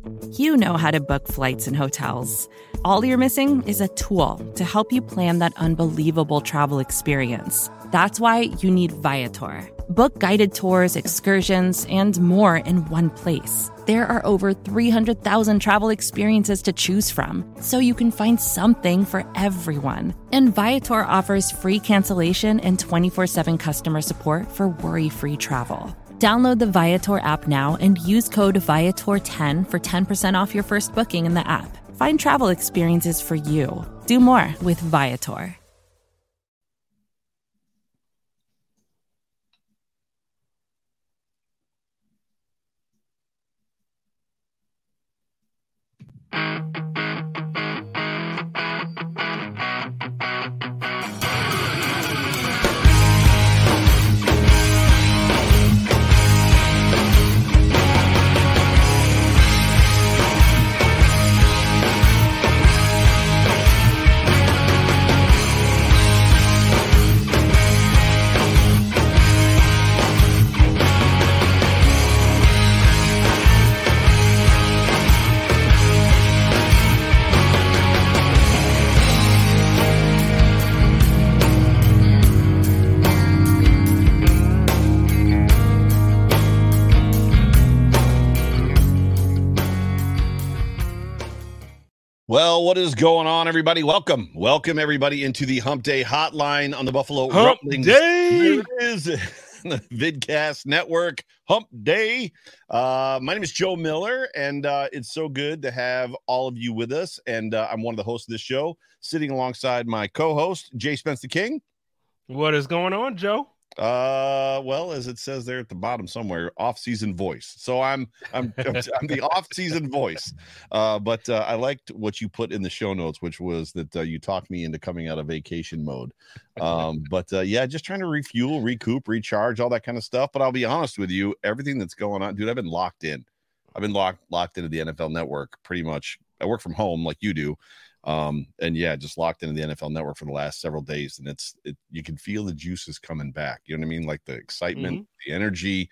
You know how to book flights and hotels. All you're missing is a tool to help you plan that unbelievable travel experience. That's why you need Viator. Book guided tours, excursions, and more in one place. There are over 300,000 travel experiences to choose from, so you can find something for everyone. And Viator offers free cancellation and 24/7 customer support for worry-free travel. Download the Viator app now and use code Viator10 for 10% off your first booking in the app. Find travel experiences for you. Do more with Viator. Well, what is going on, everybody? Welcome everybody into the Hump Day Hotline on the Buffalo Hump Rumblings. Day. There it is, the Vidcast Network. Hump Day. My name is Joe Miller, and it's so good to have all of you with us. And I'm one of the hosts of this show, sitting alongside my co-host, Jay Spence the King. What is going on, Joe? Well, as it says there at the bottom somewhere, off-season voice. So I'm the off-season voice. But I liked what you put in the show notes, which was that you talked me into coming out of vacation mode. Yeah, just trying to refuel, recoup, recharge, all that kind of stuff. But I'll be honest with you, everything that's going on, dude, I've been locked in. I've been locked into the NFL Network pretty much. I work from home like you do. And yeah, just locked into the NFL Network for the last several days, and you can feel the juices coming back. You know what I mean? Like the excitement, the energy.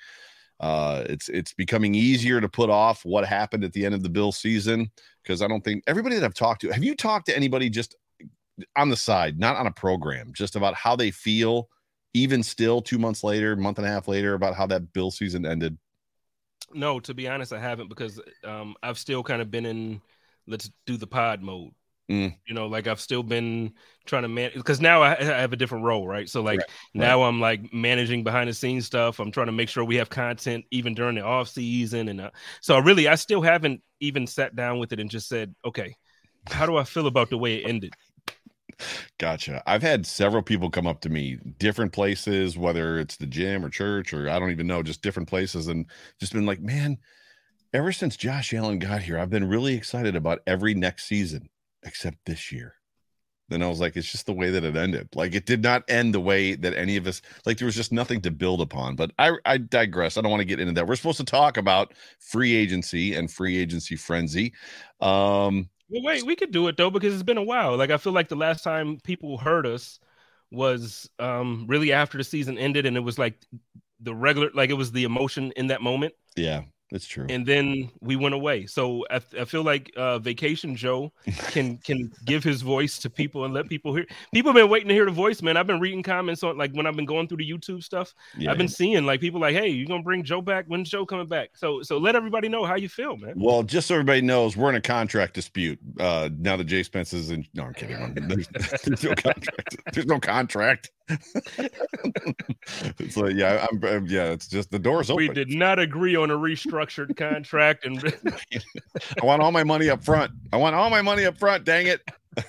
It's becoming easier to put off what happened at the end of the Bills season, because I don't think everybody that I've talked to, have you talked to anybody just on the side, not on a program, just about how they feel, even still 2 months later, month and a half later, about how that Bill season ended? No, to be honest, I haven't, because I've still kind of been in let's do the pod mode. You know, like I've still been trying to manage, because now I have a different role, right? So like now I'm like managing behind the scenes stuff. I'm trying to make sure we have content even during the off season. And so I still haven't even sat down with it and just said, okay, how do I feel about the way it ended? Gotcha. I've had several people come up to me, different places, whether it's the gym or church, or I don't even know, just different places, and just been like, man, ever since Josh Allen got here, I've been really excited about every next season except this year. Then I was like, it's just the way that it ended. Like, it did not end the way that any of us, like, there was just nothing to build upon. But I digress. I don't want to get into that. We're supposed to talk about free agency and free agency frenzy. Well, wait, we could do it though, because it's been a while. Like, I feel like the last time people heard us was really after the season ended, and it was like the regular, like it was the emotion in that moment. Yeah. That's true. And then we went away. So I feel like Vacation Joe can give his voice to people and let people hear. People have been waiting to hear the voice, man. I've been reading comments on, like, when I've been going through the YouTube stuff. Yeah, I've been seeing like people like, hey, you gonna bring Joe back? When's Joe coming back? So let everybody know how you feel, man. Well, just so everybody knows, we're in a contract dispute now that Jay Spence is in. No, I'm kidding. There's no contract. There's no contract. It's like, yeah, it's just the door's open. We did not agree on a restructured contract, and I want all my money up front. Dang it.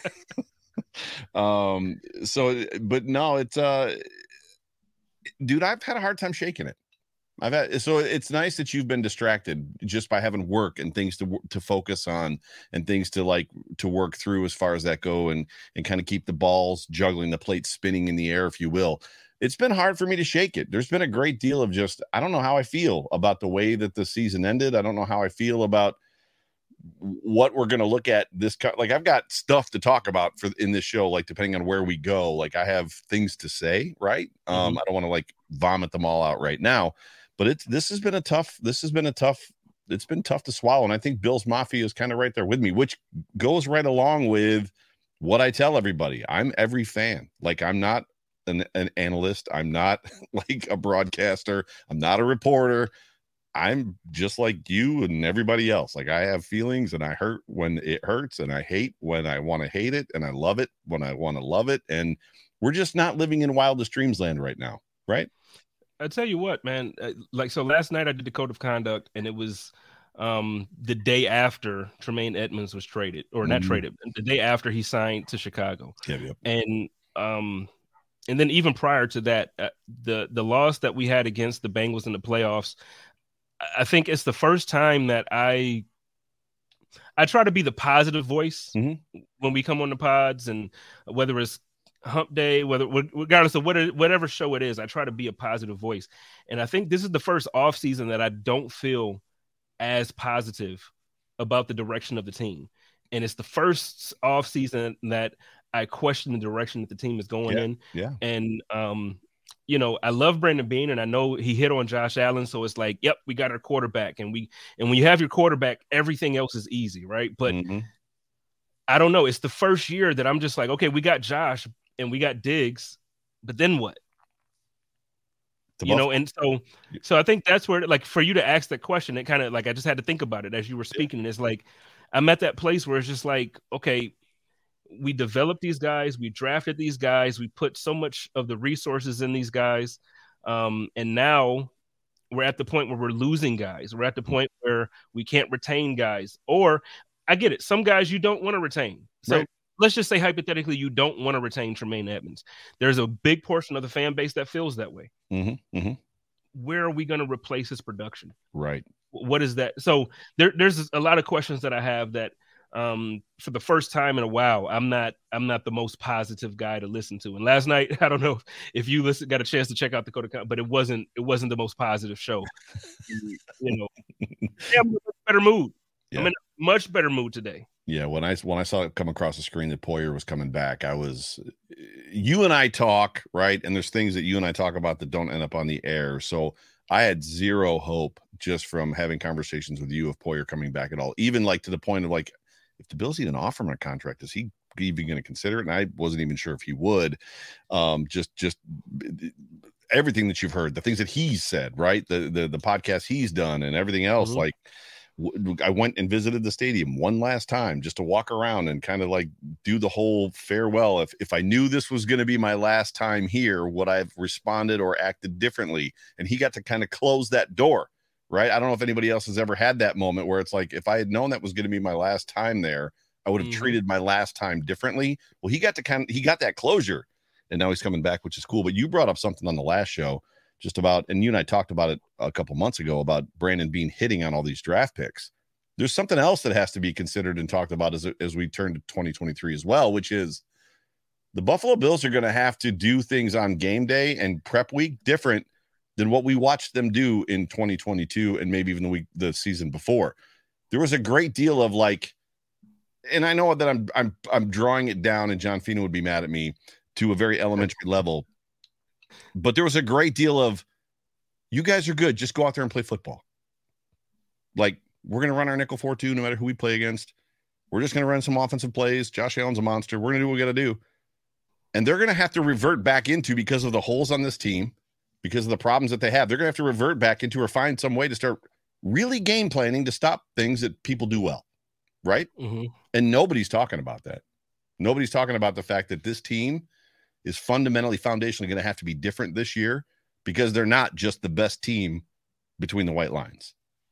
But no, it's dude, I've had a hard time shaking it. So it's nice that you've been distracted just by having work and things to focus on, and things to work through as far as that go, and kind of keep the balls juggling, the plate spinning in the air, if you will. It's been hard for me to shake it. There's been a great deal of just, I don't know how I feel about the way that the season ended. I don't know how I feel about what we're going to look at this. Like, I've got stuff to talk about in this show, like, depending on where we go, like, I have things to say, right? I don't want to like vomit them all out right now. But this has been a tough tough to swallow. And I think Bills Mafia is kind of right there with me, which goes right along with what I tell everybody. I'm every fan. Like, I'm not an analyst. I'm not like a broadcaster. I'm not a reporter. I'm just like you and everybody else. Like, I have feelings, and I hurt when it hurts, and I hate when I want to hate it, and I love it when I want to love it. And we're just not living in wildest dreams land right now, right? I tell you what, man. So last night I did the code of conduct, and it was the day after Tremaine Edmunds was traded, or not traded, the day after he signed to Chicago. Yep. And then even prior to that, the loss that we had against the Bengals in the playoffs, I think it's the first time that I try to be the positive voice when we come on the pods, and whether it's hump day, regardless of whatever show it is, I try to be a positive voice. And I think this is the first off season that I don't feel as positive about the direction of the team. And it's the first off season that I question the direction that the team is going in. Yeah. And, I love Brandon Beane, and I know he hit on Josh Allen. So it's like, yep, we got our quarterback, and when you have your quarterback, everything else is easy. Right. But I don't know. It's the first year that I'm just like, okay, we got Josh and we got Diggs, but then what? And so I think that's where, like, for you to ask that question, it kind of like, I just had to think about it as you were speaking. And it's like, I'm at that place where it's just like, okay, we developed these guys, we drafted these guys, we put so much of the resources in these guys. And now we're at the point where we're losing guys. We're at the point where we can't retain guys, or I get it. Some guys you don't want to retain. So let's just say hypothetically, you don't want to retain Tremaine Edmunds. There's a big portion of the fan base that feels that way. Where are we going to replace his production? Right. What is that? So there's a lot of questions that I have that for the first time in a while, I'm not the most positive guy to listen to. And last night, I don't know if you got a chance to check out the Code of Conduct, but it wasn't the most positive show. I'm in a better mood. Yeah. I'm in a much better mood today. Yeah, when I saw it come across the screen that Poyer was coming back, you and I talk, right? And there's things that you and I talk about that don't end up on the air. So I had zero hope just from having conversations with you of Poyer coming back at all. Even like to the point of like, if the Bills even offer him a contract, is he even going to consider it? And I wasn't even sure if he would. Just everything that you've heard, the things that he's said, right? The podcast he's done and everything else, like. I went and visited the stadium one last time just to walk around and kind of like do the whole farewell. If I knew this was going to be my last time here, would I have responded or acted differently? And he got to kind of close that door, right? I don't know if anybody else has ever had that moment where it's like, if I had known that was going to be my last time there, I would have treated my last time differently. Well, he got that closure, and now he's coming back, which is cool. But you brought up something on the last show just about, and you and I talked about it a couple months ago about Brandon Beane hitting on all these draft picks. There's something else that has to be considered and talked about as we turn to 2023 as well, which is the Buffalo Bills are going to have to do things on game day and prep week different than what we watched them do in 2022 and maybe even the season before. There was a great deal of like, and I know that I'm drawing it down, and John Fina would be mad at me, to a very elementary level. But there was a great deal of, you guys are good, just go out there and play football. Like, we're going to run our nickel 4-2 no matter who we play against. We're just going to run some offensive plays. Josh Allen's a monster. We're going to do what we got to do. And they're going to have to revert back into, because of the holes on this team, because of the problems that they have, they're going to have to revert back into or find some way to start really game planning to stop things that people do well, right? And nobody's talking about that. Nobody's talking about the fact that this team is fundamentally, foundationally going to have to be different this year, because they're not just the best team between the white lines.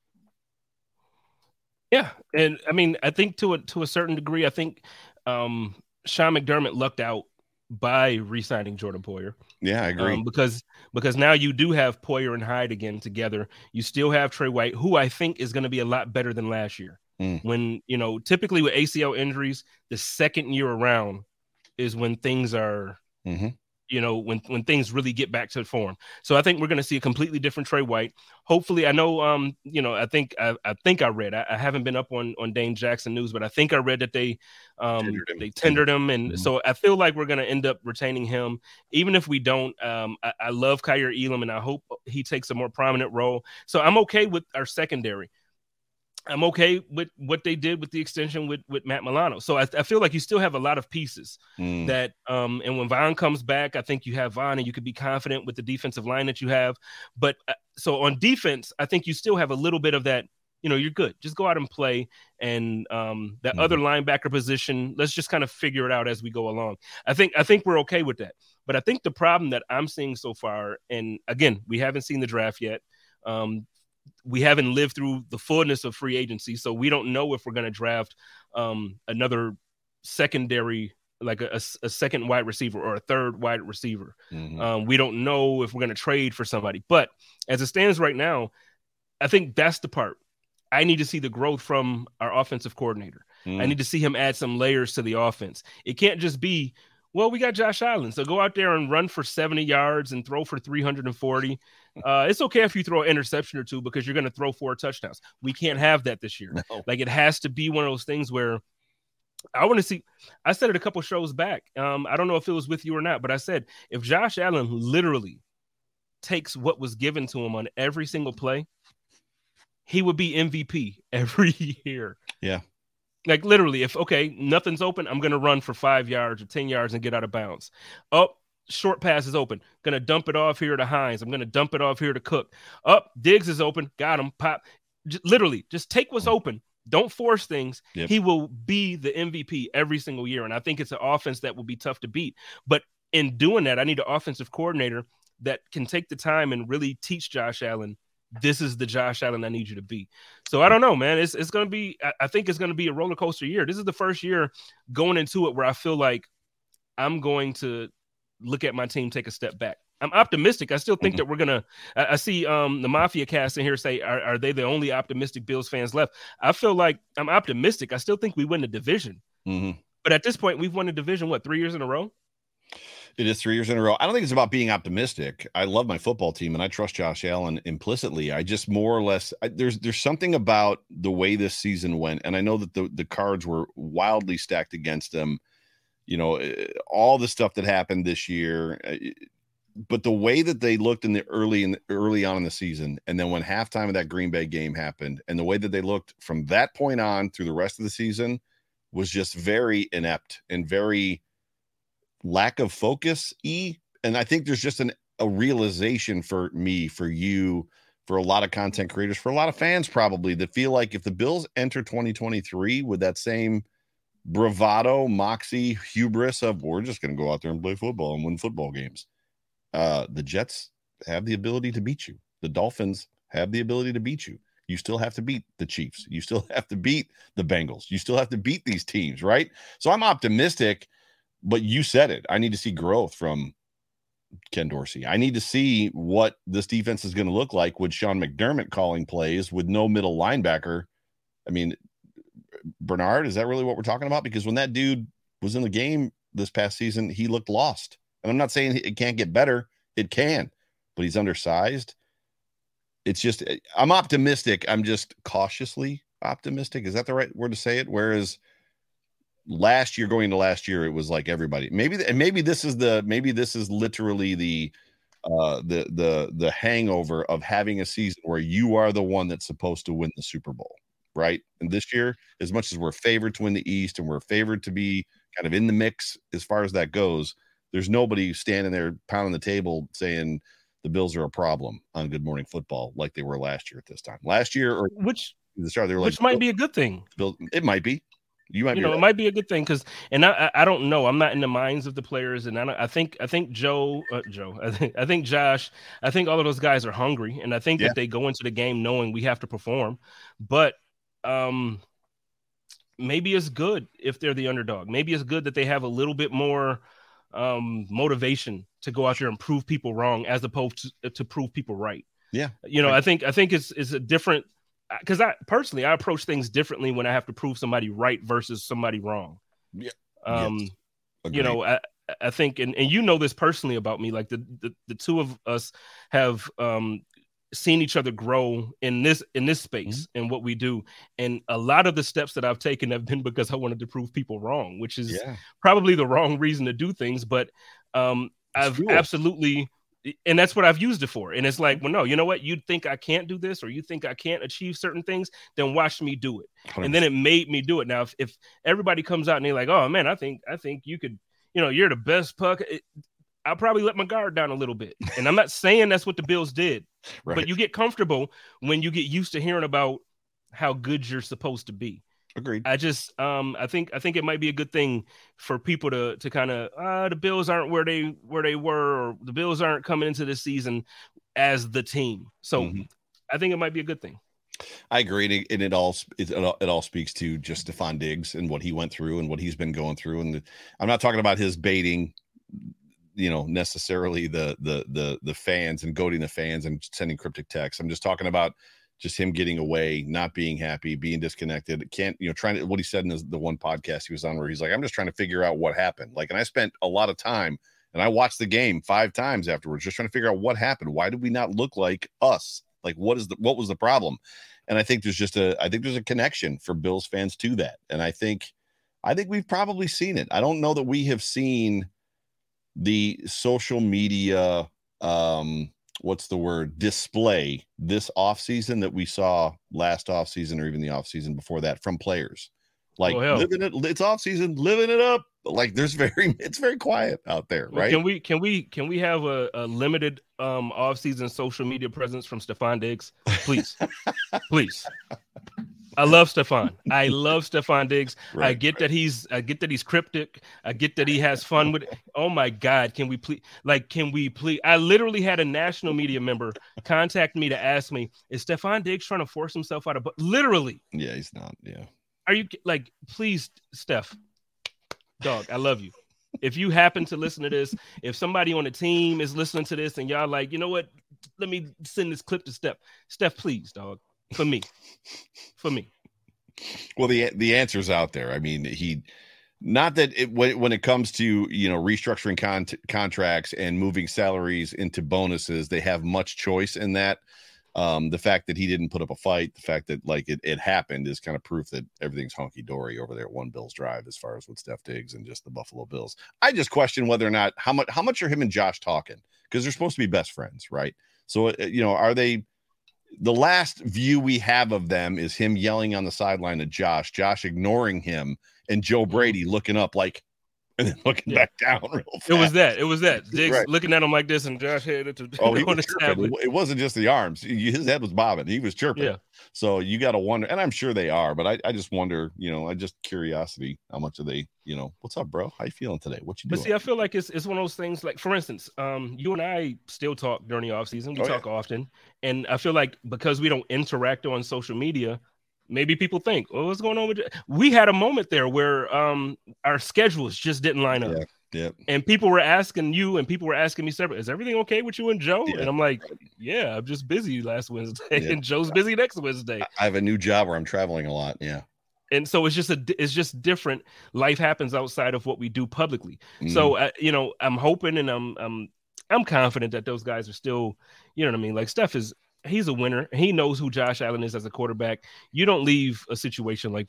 Yeah. And I mean, I think to a certain degree, I think Sean McDermott lucked out by re-signing Jordan Poyer. Yeah, I agree. Because now you do have Poyer and Hyde again together. You still have Trey White, who I think is going to be a lot better than last year. When, typically with ACL injuries, the second year around is when things are, when things really get back to form. So I think we're going to see a completely different Trey White. Hopefully, I know, I think I read, I haven't been up on Dane Jackson news, but I think I read that they tendered him. And so I feel like we're going to end up retaining him. Even if we don't, I love Kaiir Elam, and I hope he takes a more prominent role. So I'm okay with our secondary. I'm okay with what they did with the extension with Matt Milano. So I feel like you still have a lot of pieces that, and when Von comes back, I think you have Von and you could be confident with the defensive line that you have. But so on defense, I think you still have a little bit of that, you're good. Just go out and play. And that other linebacker position, let's just kind of figure it out as we go along. I think we're okay with that. But I think the problem that I'm seeing so far, and again, we haven't seen the draft yet. We haven't lived through the fullness of free agency, so we don't know if we're going to draft another secondary, like a second wide receiver or a third wide receiver. We don't know if we're going to trade for somebody. But as it stands right now, I think that's the part. I need to see the growth from our offensive coordinator. I need to see him add some layers to the offense. It can't just be, well, we got Josh Allen, so go out there and run for 70 yards and throw for 340. It's okay if you throw an interception or two because you're going to throw 4 touchdowns. We can't have that this year. No. Like, it has to be one of those things where I want to see. I said it a couple shows back. I don't know if it was with you or not, but I said if Josh Allen literally takes what was given to him on every single play, he would be MVP every year. Yeah. Like, literally, if, okay, nothing's open, I'm going to run for 5 yards or 10 yards and get out of bounds. Oh, short pass is open. Going to dump it off here to Hines. I'm going to dump it off here to Cook. Up, Diggs is open. Got him. Pop. Literally, just take what's open. Don't force things. Yep. He will be the MVP every single year. And I think it's an offense that will be tough to beat. But in doing that, I need an offensive coordinator that can take the time and really teach Josh Allen, this is the Josh Allen I need you to be. So I don't know, man. It's going to be, I think it's going to be a roller coaster year. This is the first year going into it where I feel like I'm going to look at my team take a step back. I'm optimistic. I still think that we're going to, I see the Mafia cast in here say, are they the only optimistic Bills fans left? I feel like I'm optimistic. I still think we win the division. But at this point, we've won the division, 3 years in a row? It is 3 years in a row. I don't think it's about being optimistic. I love my football team, and I trust Josh Allen implicitly. I just more or less there's something about the way this season went, and I know that the cards were wildly stacked against them. All the stuff that happened this year, but the way that they looked early on in the season, and then when halftime of that Green Bay game happened, and the way that they looked from that point on through the rest of the season was just very inept and very lack of focus. And I think there's just a realization for me, for you, for a lot of content creators, for a lot of fans probably, that feel like if the Bills enter 2023 with that same bravado, moxie, hubris of we're just going to go out there and play football and win football games, the Jets have the ability to beat you. The Dolphins have the ability to beat you. You still have to beat the Chiefs. You still have to beat the Bengals. You still have to beat these teams, right? So I'm optimistic. But you said it. I need to see growth from Ken Dorsey. I need to see what this defense is going to look like with Sean McDermott calling plays with no middle linebacker. I mean, Bernard, is that really what we're talking about? Because when that dude was in the game this past season, he looked lost. And I'm not saying it can't get better. It can. But he's undersized. It's just, I'm optimistic. I'm just cautiously optimistic. Is that the right word to say it? Whereas going into last year, it was like everybody. Maybe this is literally the hangover of having a season where you are the one that's supposed to win the Super Bowl, right? And this year, as much as we're favored to win the East and we're favored to be kind of in the mix as far as that goes, there's nobody standing there pounding the table saying the Bills are a problem on Good Morning Football like they were last year at this time. Last year, or which the start, they were which like, might be a good thing. It might be. It might be a good thing because, and I don't know. I'm not in the minds of the players, and I think Josh, I think all of those guys are hungry, and I think that they go into the game knowing we have to perform. But maybe it's good if they're the underdog. Maybe it's good that they have a little bit more motivation to go out there and prove people wrong as opposed to prove people right. Yeah, I think it's a different. Because I approach things differently when I have to prove somebody right versus somebody wrong. Yeah. I think, and you know this personally about me, like the two of us have seen each other grow in this space and what we do. And a lot of the steps that I've taken have been because I wanted to prove people wrong, which is probably the wrong reason to do things. But I've absolutely And that's what I've used it for. And it's like, well, no, you know what? You think I can't do this, or you think I can't achieve certain things, then watch me do it. 100%. And then it made me do it. Now, if everybody comes out and they're like, oh man, I think you could, you're the best puck. I'll probably let my guard down a little bit. And I'm not saying that's what the Bills did, right. But you get comfortable when you get used to hearing about how good you're supposed to be. Agreed. I just I think it might be a good thing for people to kind of the Bills aren't where they were, or the Bills aren't coming into this season as the team. So I think it might be a good thing. I agree, and it all speaks to just Stefon Diggs and what he went through and what he's been going through. And I'm not talking about his baiting, necessarily the fans and goading the fans and sending cryptic texts. I'm just talking about just him getting away, not being happy, being disconnected. Trying to, what he said in the one podcast he was on, where he's like, I'm just trying to figure out what happened. Like, and I spent a lot of time, and I watched the game 5 times afterwards, just trying to figure out what happened. Why did we not look like us? Like, what was the problem? And I think there's a connection for Bills fans to that. And I think we've probably seen it. I don't know that we have seen the social media, display this offseason that we saw last offseason, or even the offseason before that, from players. Like, it's offseason, living it up. Like, it's very quiet out there, right? Can we have a limited offseason social media presence from Stefon Diggs, please? Please. I love Stefon Diggs. Right, I get that he's cryptic. I get that he has fun with it. Oh my God, can we please? I literally had a national media member contact me to ask me, is Stefon Diggs trying to force himself out of literally? Yeah, he's not. Yeah. Are you please, Steph? Dog, I love you. If you happen to listen to this, if somebody on the team is listening to this and y'all like, you know what? Let me send this clip to Steph. Steph, please, dog. For me. Well, the answer's out there. I mean, when it comes to, restructuring contracts and moving salaries into bonuses, they have much choice in that. The fact that he didn't put up a fight, the fact that it happened, is kind of proof that everything's hunky dory over there at One Bills Drive as far as with Steph Diggs and just the Buffalo Bills. I just question whether or not how much are him and Josh talking, because they're supposed to be best friends, right? So are they? The last view we have of them is him yelling on the sideline at Josh ignoring him, and Joe Brady looking up and then looking back down real fast. It was that. Diggs looking at him like this, and Josh headed to he was chirping. It wasn't just the arms. His head was bobbing. He was chirping. Yeah. So you got to wonder, and I'm sure they are, but I just wonder, curiosity, how much are they, what's up, bro? How you feeling today? What you doing? But see, I feel like it's one of those things, like, for instance, you and I still talk during the offseason. We talk often. And I feel like because we don't interact on social media, maybe people think, well, what's going on with you? We had a moment there where our schedules just didn't line up. Yeah. And people were asking you, and people were asking me separately, is everything okay with you and Joe? Yeah. And I'm like, yeah, I'm just busy last Wednesday, and Joe's busy next Wednesday. I have a new job where I'm traveling a lot. Yeah. And so it's just different. Life happens outside of what we do publicly. So, I'm hoping, and I'm confident that those guys are still, you know what I mean? Like, Steph he's a winner. He knows who Josh Allen is as a quarterback. You don't leave a situation like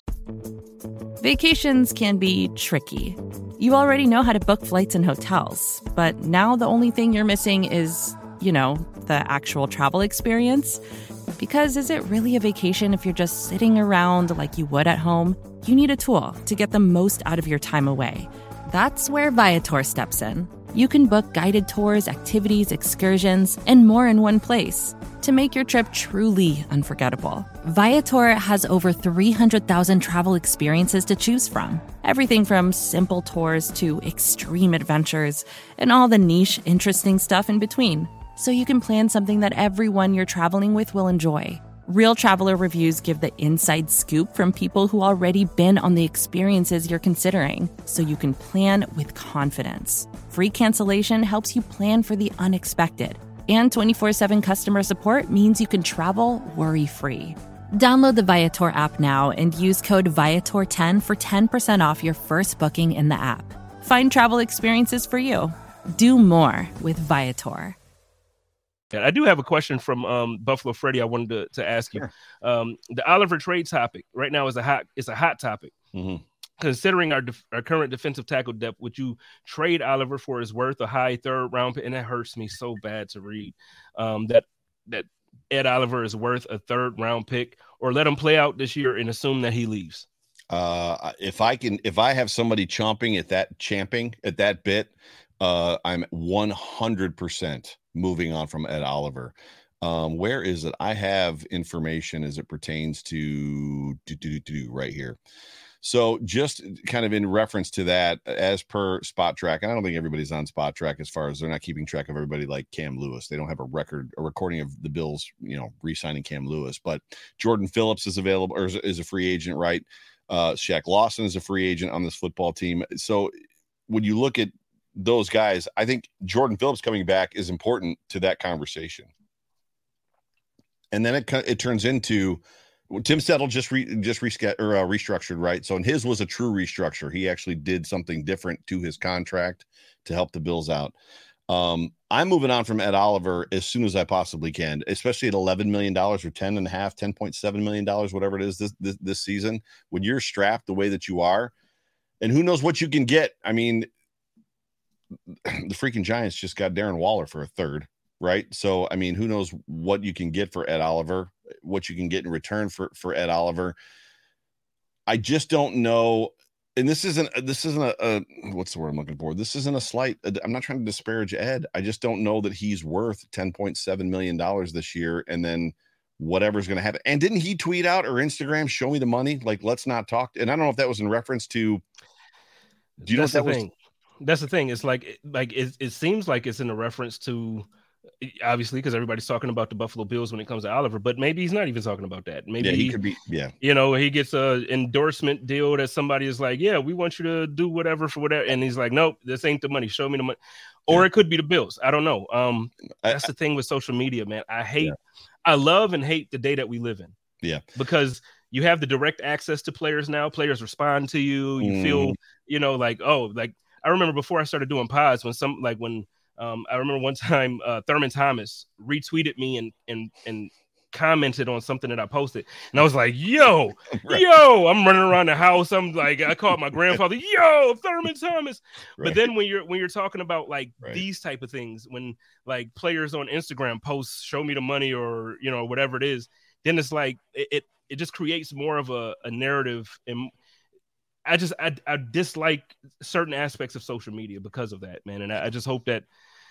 Vacations can be tricky. You already know how to book flights and hotels, but now the only thing you're missing is, the actual travel experience. Because is it really a vacation if you're just sitting around like you would at home? You need a tool to get the most out of your time away. That's where Viator steps in. You can book guided tours, activities, excursions, and more in one place to make your trip truly unforgettable. Viator has over 300,000 travel experiences to choose from. Everything from simple tours to extreme adventures and all the niche, interesting stuff in between. So you can plan something that everyone you're traveling with will enjoy. Real traveler reviews give the inside scoop from people who already been on the experiences you're considering, so you can plan with confidence. Free cancellation helps you plan for the unexpected. And 24/7 customer support means you can travel worry-free. Download the Viator app now and use code Viator10 for 10% off your first booking in the app. Find travel experiences for you. Do more with Viator. I do have a question from Buffalo Freddy. I wanted to ask you. Sure. The Oliver trade topic right now is a hot topic. Mm-hmm. considering our current defensive tackle depth, would you trade Oliver for his worth, a high third round pick? And that hurts me so bad to read that Ed Oliver is worth a third round pick, or let him play out this year and assume that he leaves. If I have somebody champing at that bit, I'm 100% moving on from Ed Oliver. Where is it? I have information as it pertains to right here. So just kind of in reference to that, as per Spot Track, and I don't think everybody's on Spot Track as far as they're not keeping track of everybody like Cam Lewis. They don't have a recording of the Bills, re-signing Cam Lewis, but Jordan Phillips is available, or is a free agent, right? Shaq Lawson is a free agent on this football team. So when you look at those guys, I think Jordan Phillips coming back is important to that conversation. And then it turns into Tim Settle just restructured, right? So, and his was a true restructure. He actually did something different to his contract to help the Bills out. I'm moving on from Ed Oliver as soon as I possibly can, especially at $11 million or $10.7 million, whatever it is this season. When you're strapped the way that you are, and who knows what you can get. I mean, the freaking Giants just got Darren Waller for a third, right? So, I mean, who knows what you can get for Ed Oliver, what you can get in return for Ed Oliver. I just don't know. And this isn't a what's the word I'm looking for? This isn't a slight. I'm not trying to disparage Ed. I just don't know that he's worth $10.7 million this year. And then whatever's going to happen. And didn't he tweet out or Instagram, show me the money? Like, let's not talk. And I don't know if that was in reference to, do you know what that was? That's the thing. It's like it seems like it's in a reference to, obviously, because everybody's talking about the Buffalo Bills when it comes to Oliver, but maybe he's not even talking about that. Maybe he could be, he gets a endorsement deal that somebody is like, yeah, we want you to do whatever for whatever. And he's like, nope, this ain't the money. Show me the money. Or it could be the Bills. I don't know. That's the thing with social media, man. I love and hate the day that we live in. Yeah. Because you have the direct access to players now. Players respond to you. You feel, I remember before I started doing pods I remember one time Thurman Thomas retweeted me and commented on something that I posted. And I was like, yo, I'm running around the house. I'm like, I called my grandfather, yo, Thurman Thomas. Right. But then when you're talking about these type of things, when like players on Instagram post, show me the money or, whatever it is, then it's like, it just creates more of a narrative. And I dislike certain aspects of social media because of that, man. And I just hope that,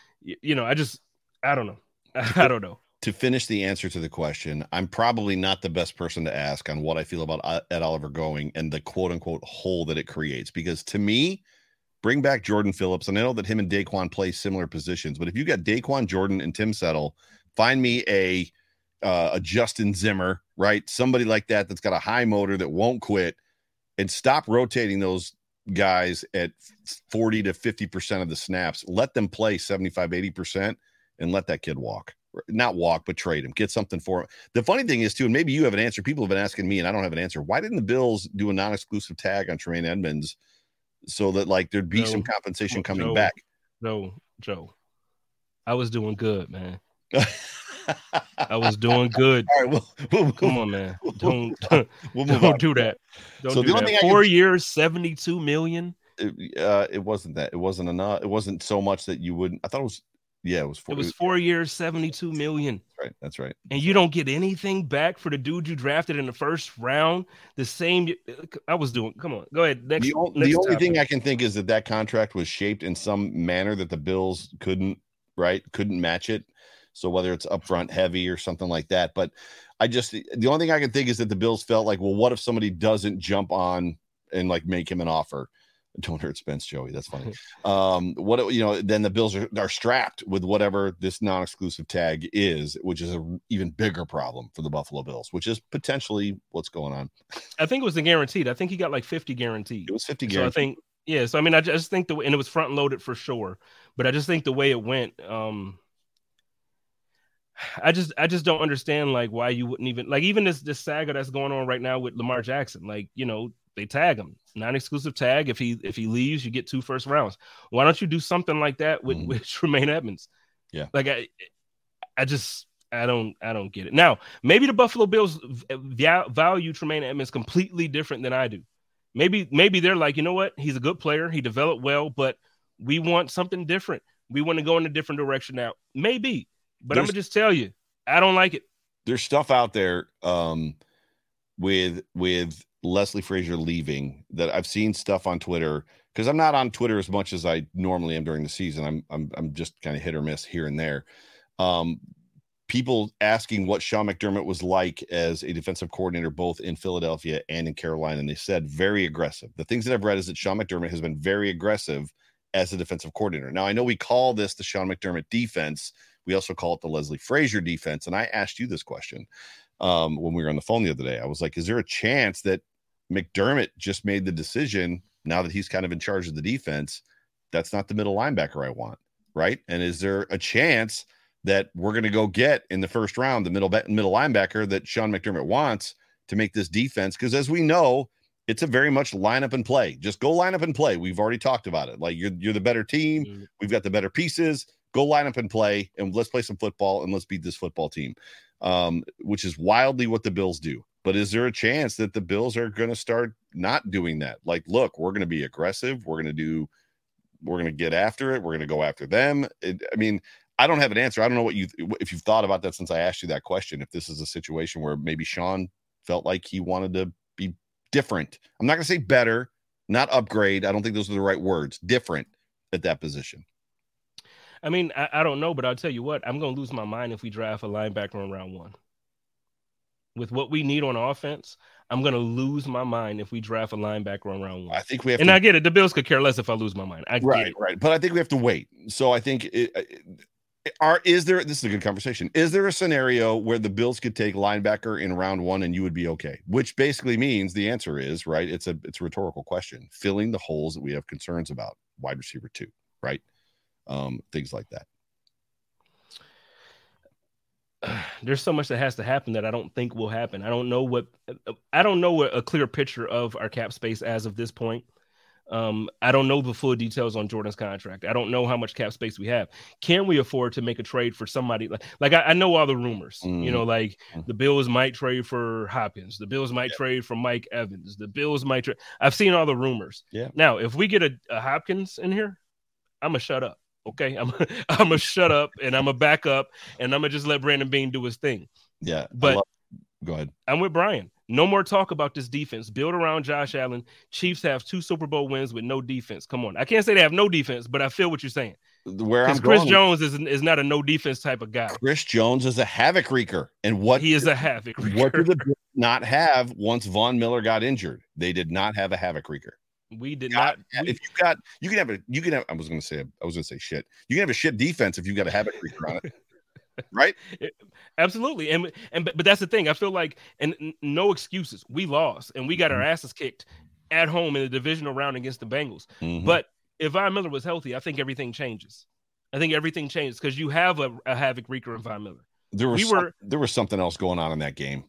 I don't know. I don't know. To finish the answer to the question, I'm probably not the best person to ask on what I feel about Ed Oliver going and the quote unquote hole that it creates. Because to me, bring back Jordan Phillips. And I know that him and Daquan play similar positions, but if you got Daquan Jordan and Tim Settle, find me a Justin Zimmer, right? Somebody like that that's got a high motor that won't quit, and stop rotating those guys at 40 to 50% of the snaps. Let them play 75, 80% and let that kid walk. Not walk, but trade him. Get something for him. The funny thing is, too, and maybe you have an answer. People have been asking me, and I don't have an answer. Why didn't the Bills do a non-exclusive tag on Tremaine Edmonds so that, there'd be some compensation coming back? No, Joe. I was doing good, man. I was doing good. All right, we'll come on, man. Don't do that. So the only thing 4 years, $72 million. It wasn't that. It wasn't enough. It wasn't so much that you wouldn't. I thought it was. Yeah, it was 4. It was 4 years, $72 million. That's right. And you don't get anything back for the dude you drafted in the first round. The same. I was doing. Come on, go ahead. The only thing I can think is that contract was shaped in some manner that the Bills couldn't match it. So whether it's upfront heavy or something like that, but the only thing I can think is that the Bills felt like, well, what if somebody doesn't jump on and make him an offer? Don't hurt Spence, Joey. That's funny. Then the Bills are strapped with whatever this non-exclusive tag is, which is an even bigger problem for the Buffalo Bills, which is potentially what's going on. I think it was the guaranteed. I think he got 50 guaranteed. It was 50 guaranteed. So I think, yeah. So I mean, I just think and it was front loaded for sure, but I just think the way it went, I just don't understand why you wouldn't even this saga that's going on right now with Lamar Jackson. They tag him, non-exclusive tag. If he leaves, you get 2 first rounds. Why don't you do something like that with Tremaine Edmonds? Yeah. I don't get it. Now, maybe the Buffalo Bills value Tremaine Edmonds completely different than I do. Maybe they're like, you know what? He's a good player. He developed well, but we want something different. We want to go in a different direction now. Maybe, but I'm gonna just tell you, I don't like it. There's stuff out there with Leslie Frazier leaving that I've seen stuff on Twitter, because I'm not on Twitter as much as I normally am during the season. I'm just kind of hit or miss here and there. People asking what Sean McDermott was like as a defensive coordinator, both in Philadelphia and in Carolina. And they said very aggressive. The things that I've read is that Sean McDermott has been very aggressive as a defensive coordinator. Now, I know we call this the Sean McDermott defense. We also call it the Leslie Frazier defense. And I asked you this question when we were on the phone the other day. I was like, is there a chance that McDermott just made the decision, now that he's kind of in charge of the defense, that's not the middle linebacker I want, right? And is there a chance that we're going to go get in the first round the middle linebacker that Sean McDermott wants to make this defense? Because as we know, it's a very much line up and play. Just go line up and play. We've already talked about it. Like, you're the better team. Mm-hmm. We've got the better pieces. Go line up and play, and let's play some football, and let's beat this football team, which is wildly what the Bills do. But is there a chance that the Bills are going to start not doing that? Like, look, we're going to be aggressive. We're going to get after it. We're going to go after them. I don't have an answer. I don't know if you've thought about that since I asked you that question, if this is a situation where maybe Sean felt like he wanted to be different. I'm not going to say better, not upgrade. I don't think those are the right words. Different at that position. I don't know, but I'll tell you what, I'm going to lose my mind if we draft a linebacker in round 1. With what we need on offense, I'm going to lose my mind if we draft a linebacker on round 1. I think we have I get it. The Bills could care less if I lose my mind. Right. But I think we have to wait. So I think this is a good conversation. Is there a scenario where the Bills could take linebacker in round 1 and you would be okay? Which basically means the answer is, right, it's a rhetorical question, filling the holes that we have concerns about, wide receiver 2, right? Things like that. There's so much that has to happen that I don't think will happen. I don't know what a clear picture of our cap space as of this point. I don't know the full details on Jordan's contract. I don't know how much cap space we have. Can we afford to make a trade for somebody like I know all the rumors, like the Bills might trade for Hopkins. The Bills might trade for Mike Evans. The Bills might trade. I've seen all the rumors. Yeah. Now, if we get a Hopkins in here, I'm going to shut up. Okay. I'm going to shut up and I'm going to back up and I'm going to just let Brandon Beane do his thing. Yeah. But go ahead. I'm with Brian. No more talk about this defense. Build around Josh Allen. Chiefs have 2 Super Bowl wins with no defense. Come on. I can't say they have no defense, but I feel what you're saying. Because Chris Jones is not a no defense type of guy. Chris Jones is a havoc wreaker. And he is a havoc wreaker. What did the Bills not have once Von Miller got injured? They did not have a havoc wreaker. We did not. If you can have. I was going to say shit. You can have a shit defense if you got a havoc wreaker on it. Right? Absolutely. But that's the thing. I feel like, and no excuses. We lost and we got our asses kicked at home in the divisional round against the Bengals. Mm-hmm. But if Von Miller was healthy, I think everything changes. Because you have a havoc wreaker in Von Miller. There was something else going on in that game.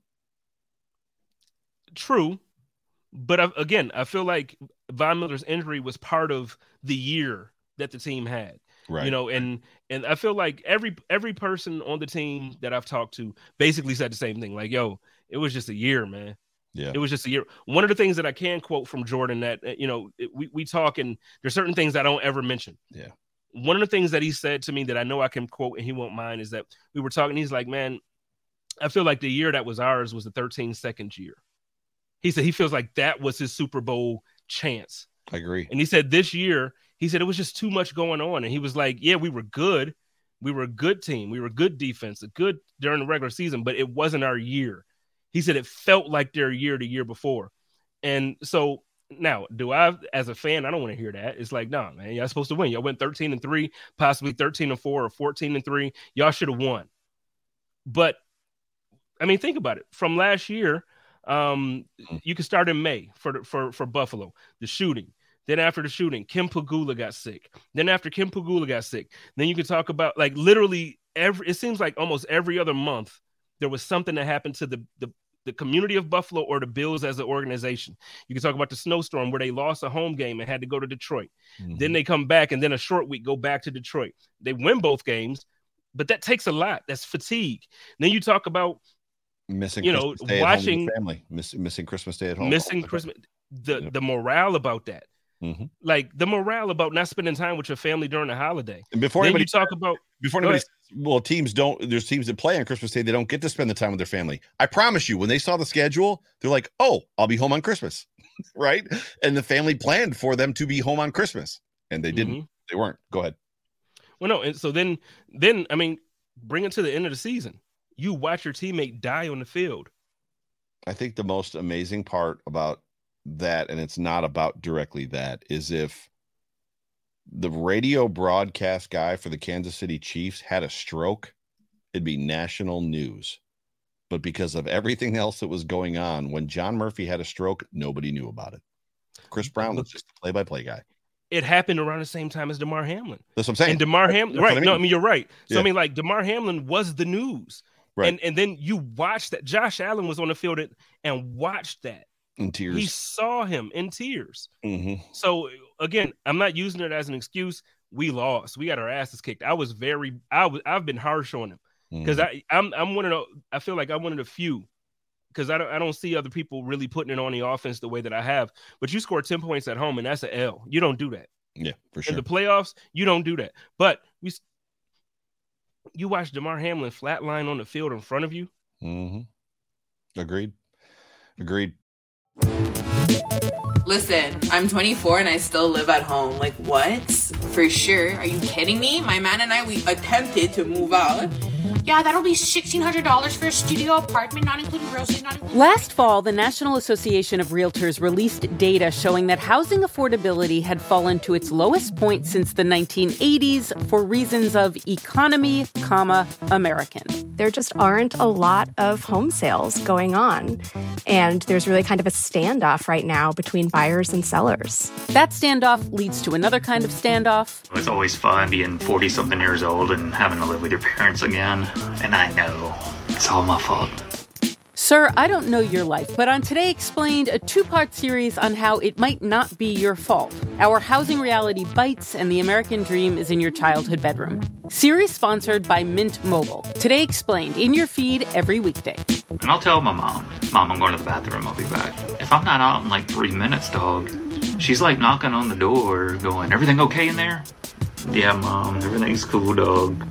True. But I feel like Von Miller's injury was part of the year that the team had. Right. And I feel like every person on the team that I've talked to basically said the same thing. Like, yo, it was just a year, man. Yeah. It was just a year. One of the things that I can quote from Jordan that, we talk and there's certain things I don't ever mention. Yeah. One of the things that he said to me that I know I can quote and he won't mind is that we were talking. He's like, man, I feel like the year that was ours was the 13-second year. He said he feels like that was his Super Bowl chance. I agree. And he said this year, he said it was just too much going on. And he was like, yeah, we were good. We were a good team. We were good defense, good during the regular season, but it wasn't our year. He said it felt like their year the year before. And so now, do I, as a fan, I don't want to hear that. It's like, no, man, y'all supposed to win. Y'all went 13-3, possibly 13-4 or 14-3. Y'all should have won. But, think about it. From last year, you can start in May for Buffalo, the shooting. Then after the shooting, Kim Pegula got sick. Then after Kim Pegula got sick, then you can talk about like literally it seems like almost every other month there was something that happened to the community of Buffalo or the Bills as an organization. You can talk about the snowstorm where they lost a home game and had to go to Detroit. Mm-hmm. Then they come back and then a short week go back to Detroit. They win both games, but that takes a lot. That's fatigue. Then you talk about missing Christmas Day watching at home with the family, missing Christmas Day at home. Missing Christmas. the morale about that. Mm-hmm. Like the morale about not spending time with your family during the holiday. And teams don't. There's teams that play on Christmas Day. They don't get to spend the time with their family. I promise you, when they saw the schedule, they're like, "Oh, I'll be home on Christmas," right? And the family planned for them to be home on Christmas, and they didn't. Mm-hmm. They weren't. Go ahead. Well, no, and so then I mean, bring it to the end of the season. You watch your teammate die on the field. I think the most amazing part about that, and it's not about directly that, is if the radio broadcast guy for the Kansas City Chiefs had a stroke, it'd be national news. But because of everything else that was going on, when John Murphy had a stroke, nobody knew about it. Chris Brown was just a play-by-play guy. It happened around the same time as DeMar Hamlin. That's what I'm saying. And DeMar Hamlin, right? No, I mean, you're right. So, I mean, like, DeMar Hamlin was the news. Right. And then you watched that. Josh Allen was on the field and watched that. In tears. He saw him in tears. Mm-hmm. So, again, I'm not using it as an excuse. We lost. We got our asses kicked. I've been harsh on him because I'm one of the, I feel like I'm one of the few, because I don't see other people really putting it on the offense the way that I have. But you score 10 points at home, and that's an L. You don't do that. Yeah, for sure. In the playoffs, you don't do that. But you watch DeMar Hamlin flatline on the field in front of you. Mm-hmm. Agreed. Listen, I'm 24 and I still live at home. Like, what? For sure. Are you kidding me? My man and I, we attempted to move out. Yeah, that'll be $1,600 for a studio apartment, not including groceries, not including... Last fall, the National Association of Realtors released data showing that housing affordability had fallen to its lowest point since the 1980s for reasons of economy, American. There just aren't a lot of home sales going on. And there's really kind of a standoff right now between buyers and sellers. That standoff leads to another kind of standoff. It's always fun being 40-something years old and having to live with your parents again. And I know it's all my fault. Sir, I don't know your life, but on Today Explained, a two-part series on how it might not be your fault. Our housing reality bites and the American dream is in your childhood bedroom. Series sponsored by Mint Mobile. Today Explained, in your feed every weekday. And I'll tell my mom, I'm going to the bathroom, I'll be back. If I'm not out in like 3 minutes, dog, she's like knocking on the door going, everything okay in there? Yeah, Mom, everything's cool, dog.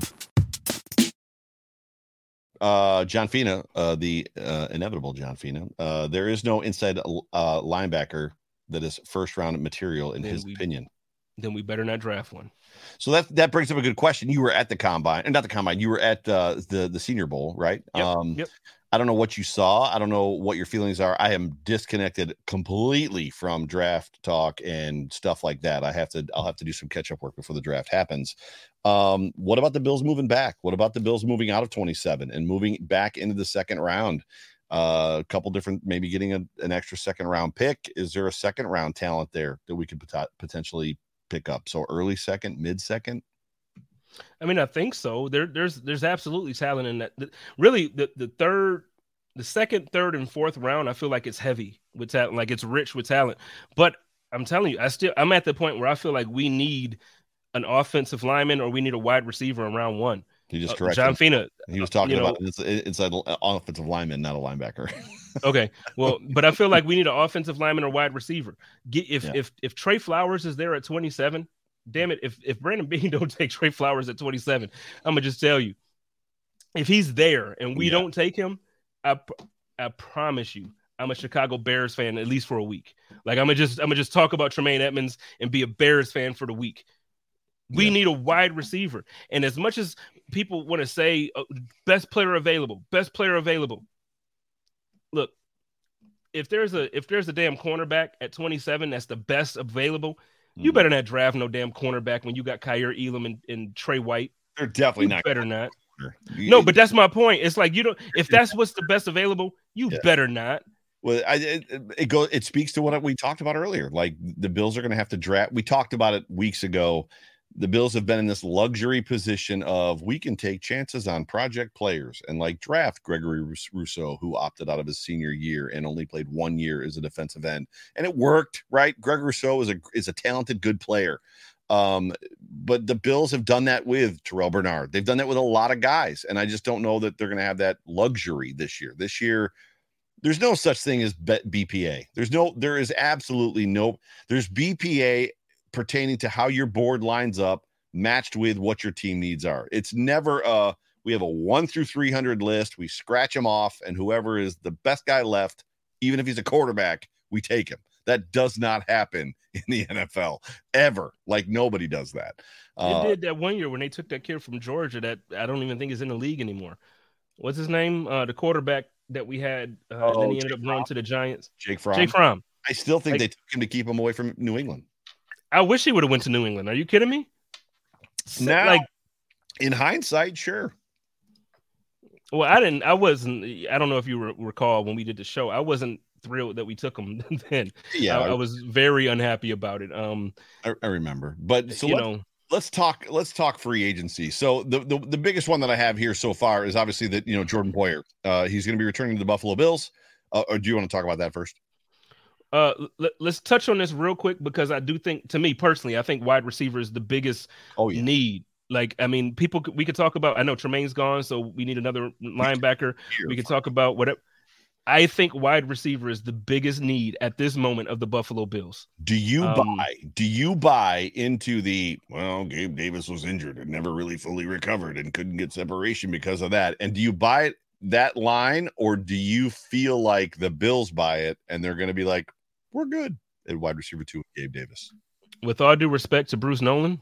John Fina, the inevitable John Fina. There is no inside linebacker that is first round material in his opinion. Then we better not draft one. So that brings up a good question. You were at the combine, and not the combine. You were at the Senior Bowl, right? Yep. I don't know what you saw. I don't know what your feelings are. I am disconnected completely from draft talk and stuff like that. I'll have to do some catch up work before the draft happens. What about the Bills moving back? What about the Bills moving out of 27 and moving back into the second round? A couple different, maybe getting an extra second round pick. Is there a second round talent there that we could potentially pick up? So early second, mid second. I mean, I think so. There's absolutely talent in that. Really, the second, third, and fourth round, I feel like it's heavy with talent, like it's rich with talent. But I'm telling you, I'm at the point where I feel like we need an offensive lineman or we need a wide receiver in round one. He just corrected John Fina. He was talking about inside offensive lineman, not a linebacker. Okay, well, but I feel like we need an offensive lineman or wide receiver. If Trey Flowers is there at 27. Damn it, if Brandon Beane don't take Trey Flowers at 27, I'm going to just tell you, if he's there and we don't take him, I promise you, I'm a Chicago Bears fan at least for a week. Like I'm gonna just talk about Tremaine Edmonds and be a Bears fan for the week. We need a wide receiver. And as much as people want to say best player available, look, if there's a damn cornerback at 27 that's the best available, you better not draft no damn cornerback when you got Kaiir Elam and Trey White. They're definitely not. Better not. No, but that's my point. It's like if that's what's the best available, you better not. Well, it speaks to what we talked about earlier. Like the Bills are going to have to draft. We talked about it weeks ago. The Bills have been in this luxury position of we can take chances on project players and like draft Gregory Rousseau, who opted out of his senior year and only played 1 year as a defensive end. And it worked, right? Gregory Rousseau is a talented, good player. But the Bills have done that with Terrell Bernard. They've done that with a lot of guys. And I just don't know that they're going to have that luxury this year. This year, There's no such thing as BPA. There is absolutely no. There's BPA pertaining to how your board lines up, matched with what your team needs are. It's never we have a 1 through 300 list. We scratch them off, and whoever is the best guy left, even if he's a quarterback, we take him. That does not happen in the NFL ever. Like, nobody does that. They did that one year when they took that kid from Georgia that I don't even think is in the league anymore. What's his name? The quarterback that we had, and then he ended up going to the Giants. Jake Fromm. Jake Fromm. I still think they took him to keep him away from New England. I wish he would have went to New England. Are you kidding me? Now, like, in hindsight, sure. Well, I don't know if you recall when we did the show, I wasn't thrilled that we took him then. Yeah, I was very unhappy about it. I remember, but so let's talk free agency. So the biggest one that I have here so far is obviously that, Jordan Poyer, he's going to be returning to the Buffalo Bills. Or do you want to talk about that first? Let's touch on this real quick, because I do think, to me personally, I think wide receiver is the biggest need. Like, I mean, we could talk about, I know Tremaine's gone, so we need another linebacker. We could talk about whatever. I think wide receiver is the biggest need at this moment of the Buffalo Bills. Do you buy into Gabe Davis was injured and never really fully recovered and couldn't get separation because of that? And do you buy that line, or do you feel like the Bills buy it and they're going to be like, we're good at wide receiver 2 with Gabe Davis? With all due respect to Bruce Nolan,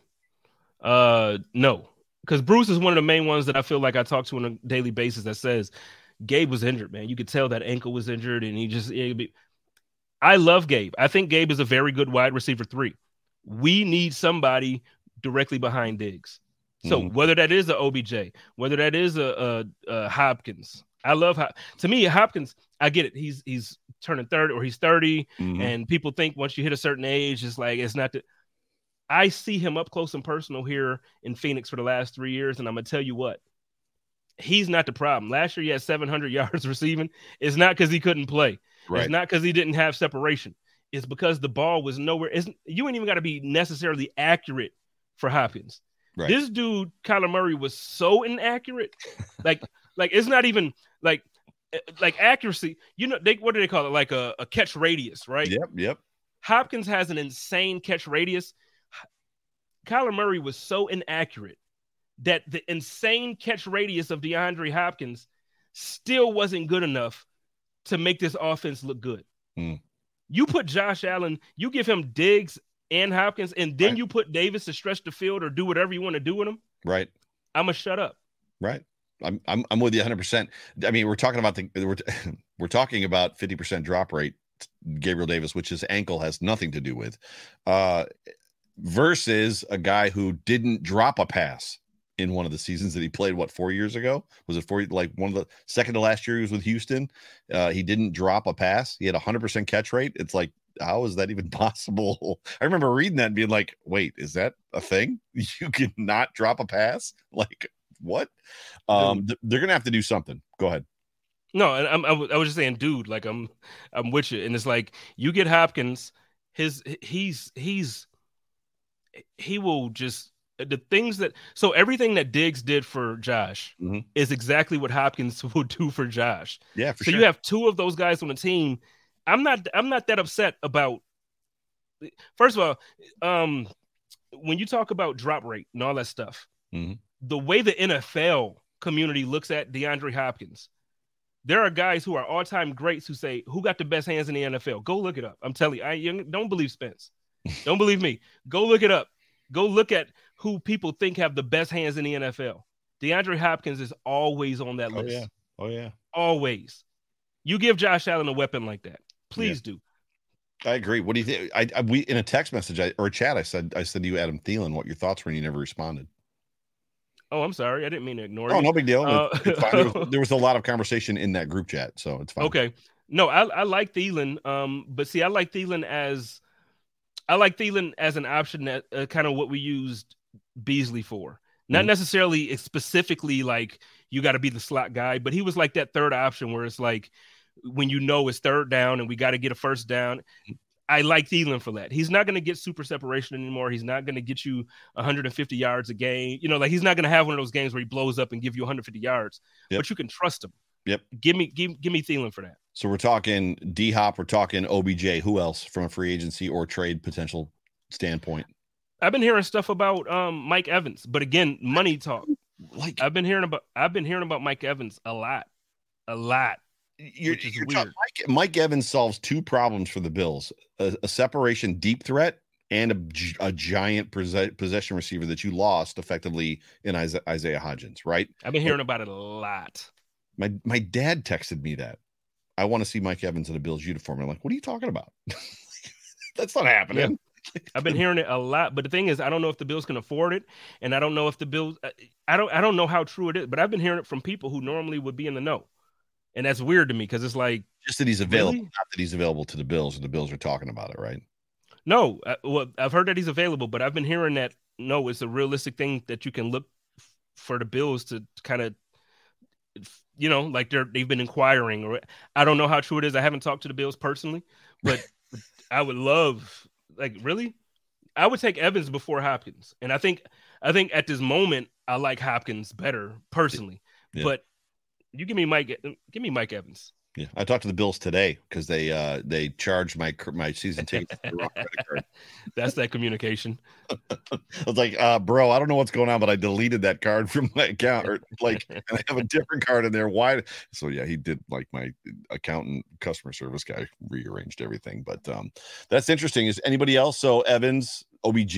no, because Bruce is one of the main ones that I feel like I talk to on a daily basis that says Gabe was injured, man. You could tell that ankle was injured, and I love Gabe. I think Gabe is a very good wide receiver 3. We need somebody directly behind Diggs. So whether that is a OBJ, whether that is a Hopkins, I love to me Hopkins. I get it. He's turning 30 or he's 30, and people think once you hit a certain age, it's like it's not. I see him up close and personal here in Phoenix for the last 3 years, and I'm gonna tell you what, he's not the problem. Last year he had 700 yards receiving. It's not because he couldn't play. Right. It's not because he didn't have separation. It's because the ball was nowhere. You ain't even got to be necessarily accurate for Hopkins. Right. This dude, Kyler Murray, was so inaccurate. like it's not even like accuracy. What do they call it? Like a catch radius, right? Yep. Hopkins has an insane catch radius. Kyler Murray was so inaccurate that the insane catch radius of DeAndre Hopkins still wasn't good enough to make this offense look good. You put Josh Allen, you give him Diggs and Hopkins, and then you put Davis to stretch the field or do whatever you want to do with him. Right. I'm gonna shut up. Right. I'm with you 100%. I mean, we're talking about we're talking about 50% drop rate, Gabriel Davis, which his ankle has nothing to do with, versus a guy who didn't drop a pass in one of the seasons that he played. 4 years ago? Was it one of the second to last year he was with Houston? He didn't drop a pass. He had 100% catch rate. It's like, how is that even possible? I remember reading that and being like, wait, is that a thing? You can not drop a pass? Like, what? They're gonna have to do something. Go ahead. No, I was just saying, dude, like I'm with you. And it's like, you get Hopkins, he will just, the things that, so everything that Diggs did for Josh is exactly what Hopkins will do for Josh. Yeah, for sure. So you have two of those guys on the team. I'm not that upset about. First of all, when you talk about drop rate and all that stuff, the way the NFL community looks at DeAndre Hopkins, there are guys who are all-time greats who say, "Who got the best hands in the NFL?" Go look it up. I'm telling you, don't believe Spence. Don't believe me. Go look it up. Go look at who people think have the best hands in the NFL. DeAndre Hopkins is always on that list. Oh yeah. Always. You give Josh Allen a weapon like that. Please do. I agree. What do you think? We in a text message or a chat, I said to you, Adam Thielen, what your thoughts were, and you never responded. Oh, I'm sorry. I didn't mean to ignore you. Oh, no big deal. It's fine. There was a lot of conversation in that group chat, so it's fine. Okay. No, I like Thielen. But see, I like Thielen as an option that kind of what we used Beasley for. Not necessarily specifically like you got to be the slot guy, but he was like that third option where it's like when it's third down and we got to get a first down. I like Thielen for that. He's not going to get super separation anymore. He's not going to get you 150 yards a game. Like he's not going to have one of those games where he blows up and give you 150 yards, but you can trust him. Yep. Give me Thielen for that. So we're talking D-Hop, we're talking OBJ. Who else from a free agency or trade potential standpoint? I've been hearing stuff about Mike Evans, but again, money talk. Like I've been hearing about Mike Evans a lot. You're Mike Evans solves two problems for the Bills: a separation deep threat and a giant possession receiver that you lost effectively in Isaiah Hodgins. Right? I've been hearing about it a lot. My dad texted me that I want to see Mike Evans in a Bills uniform. I'm like, what are you talking about? That's not happening. Yeah. I've been hearing it a lot, but the thing is, I don't know if the Bills can afford it, and I don't know if the Bills. I don't know how true it is, but I've been hearing it from people who normally would be in the know, and that's weird to me because it's like just that he's available, really? Not that he's available to the Bills, and the Bills are talking about it, right? No, well, I've heard that he's available, but I've been hearing that no, it's a realistic thing that you can look for the Bills to kind of, like they've been inquiring, or I don't know how true it is. I haven't talked to the Bills personally, but I would love. Like, really? I would take Evans before Hopkins. And I think at this moment, I like Hopkins better personally. Yeah. But you give me Mike Evans. Yeah. I talked to the Bills today because they charged my season ticket. That's that communication. I was like, bro, I don't know what's going on, but I deleted that card from my account, and I have a different card in there. Why? So yeah, he did, like, my accountant customer service guy rearranged everything. But that's interesting. Is anybody else? So Evans, OBJ,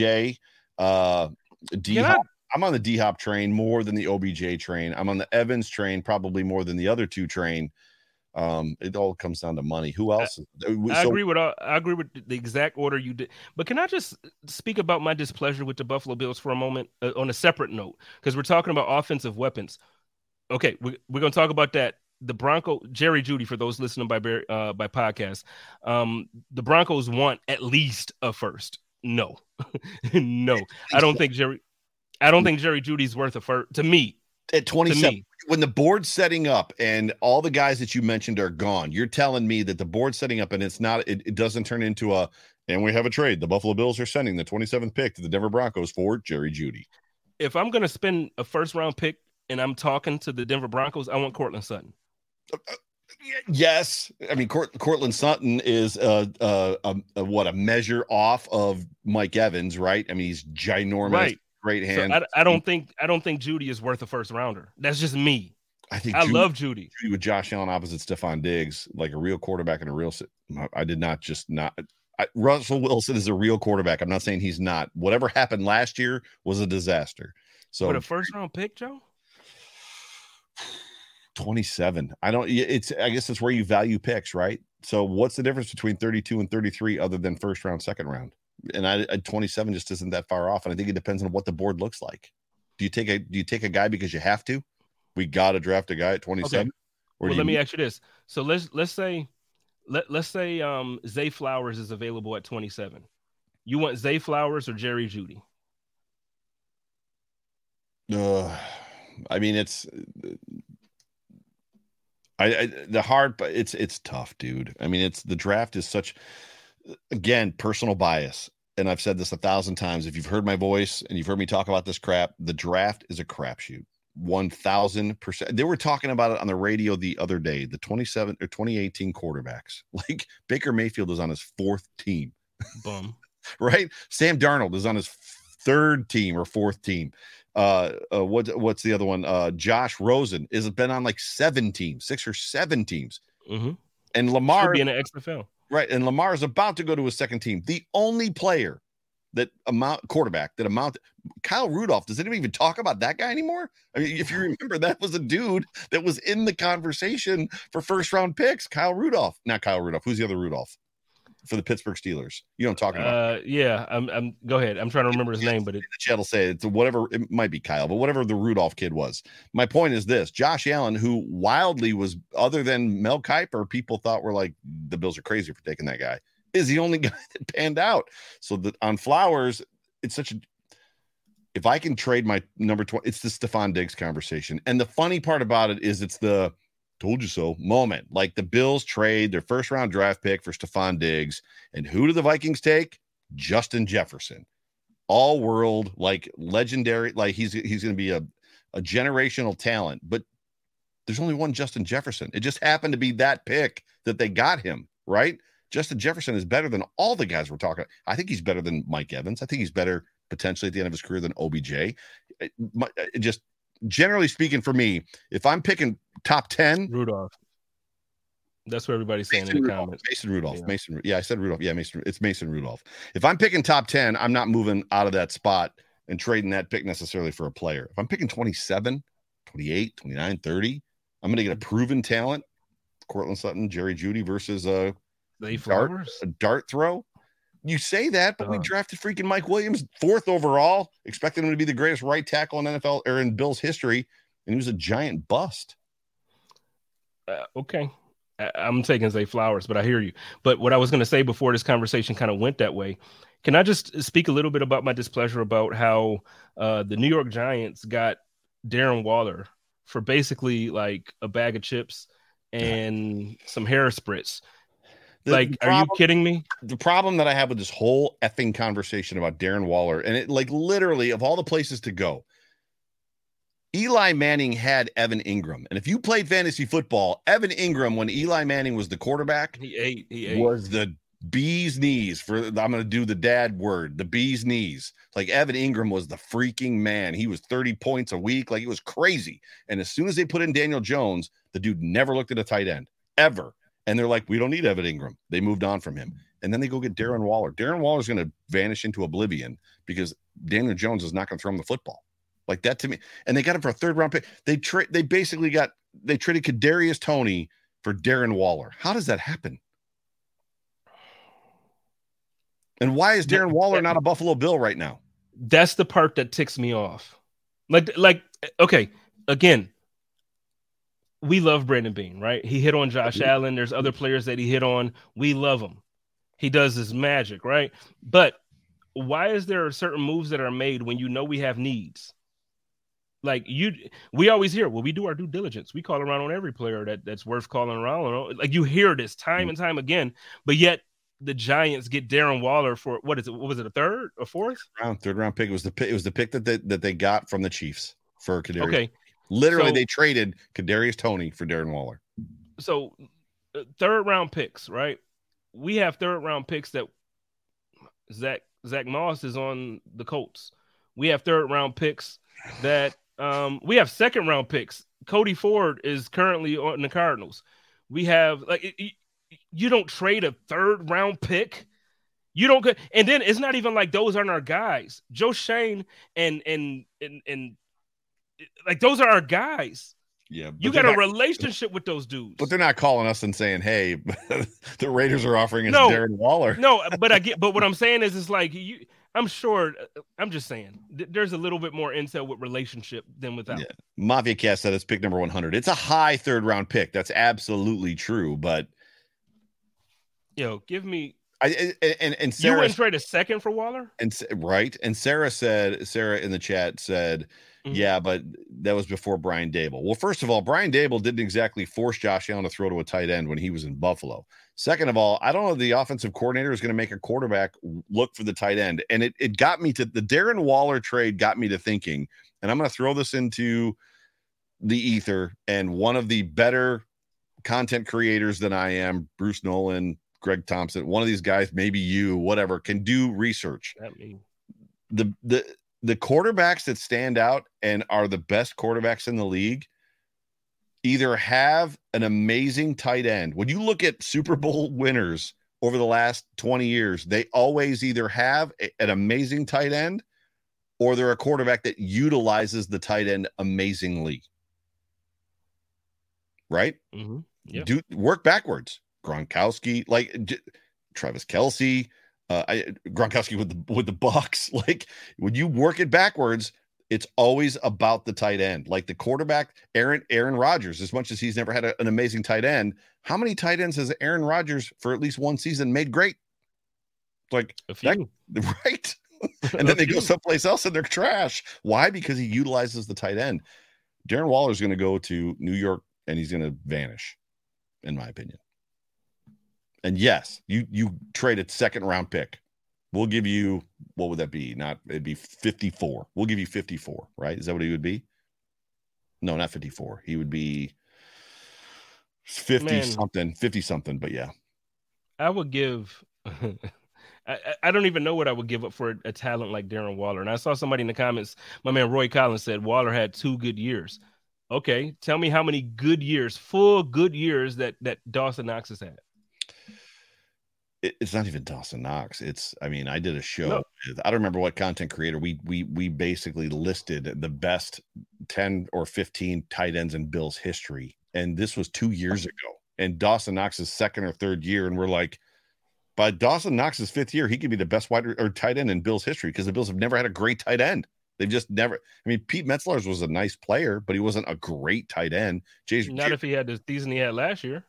D-Hop. I'm on the D-Hop train more than the OBJ train. I'm on the Evans train probably more than the other two train. It all comes down to money. Who else? I agree with the exact order you did. But can I just speak about my displeasure with the Buffalo Bills for a moment on a separate note? Because we're talking about offensive weapons. Okay, we're going to talk about that. The Jerry Jeudy, for those listening by podcast, the Broncos want at least a first. No, no, I don't think Jerry Jeudy's worth a first to me. At 27, when the board's setting up and all the guys that you mentioned are gone, you're telling me that the board's setting up and it doesn't turn into and we have a trade. The Buffalo Bills are sending the 27th pick to the Denver Broncos for Jerry Jeudy. If I'm going to spend a first round pick and I'm talking to the Denver Broncos, I want Courtland Sutton. Yes. I mean, Courtland Sutton is a measure off of Mike Evans, right? I mean, he's ginormous. Right. Great hand. So I don't think Jeudy is worth a first rounder. That's just me. I love Jeudy. With Josh Allen opposite Stephon Diggs, like a real quarterback and a real. I did not just not. Russell Wilson is a real quarterback. I'm not saying he's not. Whatever happened last year was a disaster. So, but a first round pick, Joe. 27. I guess that's where you value picks, right? So what's the difference between 32 and 33 other than first round, second round? And 27 just isn't that far off. And I think it depends on what the board looks like. Do you take a guy because you have to? We got to draft a guy at 27. Okay. Well, let me ask you this. So let's say Zay Flowers is available at 27. You want Zay Flowers or Jerry Jeudy? I mean, it's it's tough, dude. I mean, the draft is such, again, personal bias. And I've said this 1,000 times. If you've heard my voice and you've heard me talk about this crap, the draft is a crapshoot. 1,000%. They were talking about it on the radio the other day, the 2018 quarterbacks. Like, Baker Mayfield is on his fourth team. Bum. Right? Sam Darnold is on his third team or fourth team. What's the other one? Josh Rosen has been on like 6 or 7 teams. Mm-hmm. And Lamar should be in an XFL. Right. And Lamar is about to go to his second team. The only player Kyle Rudolph, does anyone even talk about that guy anymore? I mean, if you remember, that was a dude that was in the conversation for first round picks. Kyle Rudolph. Not Kyle Rudolph. Who's the other Rudolph for the Pittsburgh Steelers? You know what I'm talking about? Yeah. I'm go ahead. I'm trying to remember his name, but the chat will say it's whatever. It might be Kyle, but whatever the Rudolph kid was. My point is this: Josh Allen, who wildly was, other than Mel Kiper, people thought were like, the Bills are crazy for taking that guy, is the only guy that panned out. So that on Flowers, it's such a, if I can trade my number 20, it's the Stephon Diggs conversation. And the funny part about it is it's the told you so moment. Like, the Bills trade their first round draft pick for Stephon Diggs. And who do the Vikings take? Justin Jefferson. All world, like, legendary. Like, he's going to be a generational talent. But There's only one Justin Jefferson. It just happened to be that pick that they got him, right? Justin Jefferson is better than all the guys we're talking. I think he's better than Mike Evans. I think he's better potentially at the end of his career than OBJ. Just generally speaking, for me, if I'm picking top 10, Rudolph. That's what everybody's saying in the comments. Mason Rudolph. Yeah. I said Rudolph. Yeah, it's Mason Rudolph. If I'm picking top 10, I'm not moving out of that spot and trading that pick necessarily for a player. If I'm picking 27, 28, 29, 30, I'm going to get a proven talent. Cortland Sutton, Jerry Jeudy versus a dart throw. You say that, but we drafted freaking Mike Williams 4th overall, expecting him to be the greatest right tackle in NFL or in Bills history, and he was a giant bust. Okay. I'm taking Zay Flowers, but I hear you. But what I was going to say before this conversation kind of went that way, can I just speak a little bit about my displeasure about how the New York Giants got Darren Waller for basically like a bag of chips and some hair spritz? Are you kidding me? The problem that I have with this whole effing conversation about Darren Waller, and it like literally of all the places to go, Eli Manning had Evan Ingram. And if you played fantasy football, Evan Ingram, when Eli Manning was the quarterback, he ate. Was the bee's knees. I'm going to do the dad word, the bee's knees. Like Evan Ingram was the freaking man. He was 30 points a week. Like it was crazy. And as soon as they put in Daniel Jones, the dude never looked at a tight end ever. And they're like, we don't need Evan Ingram. They moved on from him. And then they go get Darren Waller. Darren Waller's going to vanish into oblivion because Daniel Jones is not going to throw him the football. Like that to me. And they got him for a 3rd round pick. They traded Kadarius Toney for Darren Waller. How does that happen? And why is Darren Waller not a Buffalo Bill right now? That's the part that ticks me off. Like, okay, again, we love Brandon Beane, right? He hit on Josh Allen. There's other players that he hit on. We love him. He does his magic, right? But why is there certain moves that are made when you know we have needs? Like we always hear, well, we do our due diligence. We call around on every player that's worth calling around on. Like you hear this time and time again, but yet the Giants get Darren Waller for what is it? What was it? A 3rd or 4th? 3rd round pick. It was the pick that they got from the Chiefs for Kadarius. Okay, literally they traded Kadarius Toney for Darren Waller. So 3rd round picks, right? We have 3rd round picks that Zach Moss is on the Colts. We have 3rd round picks that. We have 2nd round picks. Cody Ford is currently on the Cardinals. We have you don't trade a 3rd round pick. You don't get, and then it's not even like those aren't our guys. Joe Shane and like those are our guys. Yeah, you got a relationship with those dudes, but they're not calling us and saying, "Hey, the Raiders are offering us Darren Waller." No, but what I'm saying is, it's like I'm sure. I'm just saying there's a little bit more intel with relationship than without. Yeah. Mafia Cast said it's pick number 100. It's a high 3rd round pick. That's absolutely true. But give me. And Sarah, you wouldn't trade a 2nd for Waller, right? And Sarah in the chat said, yeah, but that was before Brian Daboll. Well, first of all, Brian Daboll didn't exactly force Josh Allen to throw to a tight end when he was in Buffalo. Second of all, I don't know if the offensive coordinator is going to make a quarterback look for the tight end. And it got me to the Darren Waller trade got me to thinking, and I'm going to throw this into the ether. And one of the better content creators than I am, Bruce Nolan, Greg Thompson, one of these guys, maybe you, whatever, can do research. The quarterbacks that stand out and are the best quarterbacks in the league either have an amazing tight end. When you look at Super Bowl winners over the last 20 years, they always either have an amazing tight end or they're a quarterback that utilizes the tight end amazingly. Right? Mm-hmm. Yep. Do work backwards. Gronkowski, like Travis Kelce, Gronkowski with the Bucks. Like when you work it backwards, it's always about the tight end. Like the quarterback, Aaron Rodgers, as much as he's never had an amazing tight end, how many tight ends has Aaron Rodgers for at least one season made great? Like a few. Right. And then they go someplace else and they're trash. Why? Because he utilizes the tight end. Darren Waller is going to go to New York and he's going to vanish, in my opinion. And yes, you trade a 2nd round pick. We'll give you, what would that be? It'd be 54. We'll give you 54, right? Is that what he would be? No, not 54. He would be 50 something, but yeah. I would give I don't even know what I would give up for a talent like Darren Waller. And I saw somebody in the comments, my man Roy Collins said Waller had 2 good years. Okay, tell me how many good years, full good years that Dawson Knox has had. It's not even Dawson Knox. I did a show. I don't remember what content creator. We basically listed the best 10 or 15 tight ends in Bills history. And this was 2 years ago. And Dawson Knox's second or third year. And we're like, by Dawson Knox's 5th year, he could be the best wide or tight end in Bills history because the Bills have never had a great tight end. They've just never. I mean, Pete Metzler's was a nice player, but he wasn't a great tight end. Not if he had the season he had last year.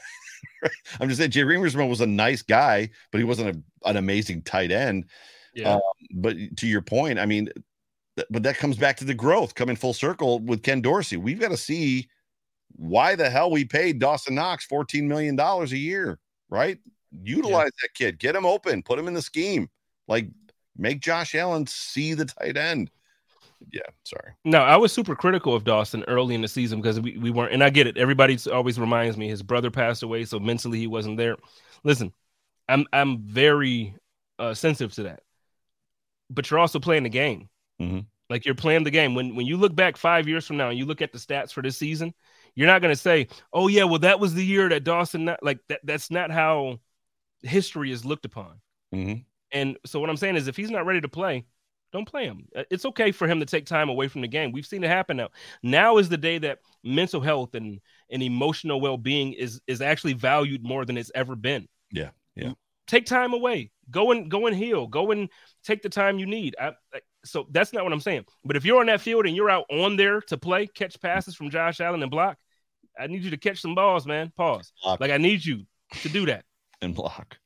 I'm just saying, Jay Remersman was a nice guy, but he wasn't an amazing tight end. Yeah. But to your point, I mean, but that comes back to the growth coming full circle with Ken Dorsey. We've got to see why the hell we paid Dawson Knox $14 million a year, right? Utilize that kid, get him open, put him in the scheme, like make Josh Allen see the tight end. Yeah, sorry. No, I was super critical of Dawson early in the season because we weren't, and I get it. Everybody always reminds me his brother passed away, so mentally he wasn't there. Listen, I'm very sensitive to that, but you're also playing the game. Mm-hmm. Like you're playing the game. When you look back 5 years from now and you look at the stats for this season, you're not going to say, "Oh yeah, well that was the year that Dawson." Like that's not how history is looked upon. Mm-hmm. And so what I'm saying is, if he's not ready to play, don't play him. It's okay for him to take time away from the game. We've seen it happen now. Now is the day that mental health and emotional well-being is actually valued more than it's ever been. Yeah. Take time away. Go and heal. Go and take the time you need. So that's not what I'm saying. But if you're on that field and you're out on there to play, catch passes from Josh Allen and block, I need you to catch some balls, man. Pause. Block. Like I need you to do that. And block.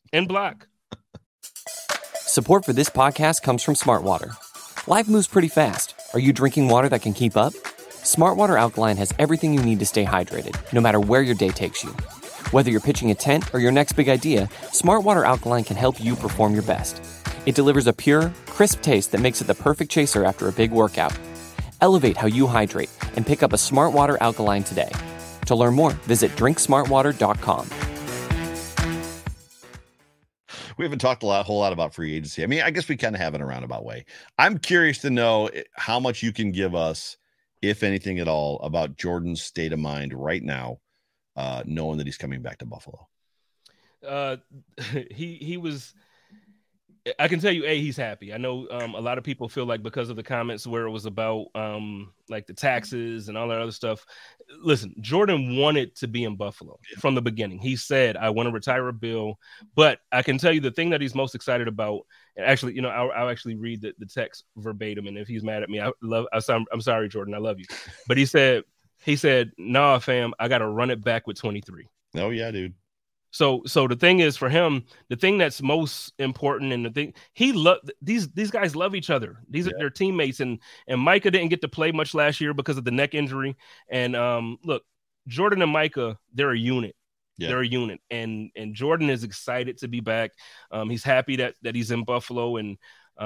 Support for this podcast comes from Smartwater. Life moves pretty fast. Are you drinking water that can keep up? Smartwater Alkaline has everything you need to stay hydrated, no matter where your day takes you. Whether you're pitching a tent or your next big idea, Smartwater Alkaline can help you perform your best. It delivers a pure, crisp taste that makes it the perfect chaser after a big workout. Elevate how you hydrate and pick up a Smartwater Alkaline today. To learn more, visit drinksmartwater.com. We haven't talked a whole lot about free agency. I mean, I guess we kind of have in a roundabout way. I'm curious to know how much you can give us, if anything at all, about Jordan's state of mind right now, knowing that he's coming back to Buffalo. He was. I can tell you, he's happy. I know a lot of people feel like because of the comments where it was about like the taxes and all that other stuff. Listen, Jordan wanted to be in Buffalo from the beginning. He said, I want to retire a Bill. But I can tell you the thing that he's most excited about, and actually, you know, I'll actually read the text verbatim. And if he's mad at me, I'm sorry, Jordan, I love you. But he said, nah, fam, I got to run it back with 23. Oh, yeah, dude. So the thing is, for him, the thing that's most important, and the thing these guys love each other. These are their teammates, and Micah didn't get to play much last year because of the neck injury. And look, Jordan and Micah, they're a unit. Yeah. They're a unit, and Jordan is excited to be back. He's happy that he's in Buffalo. And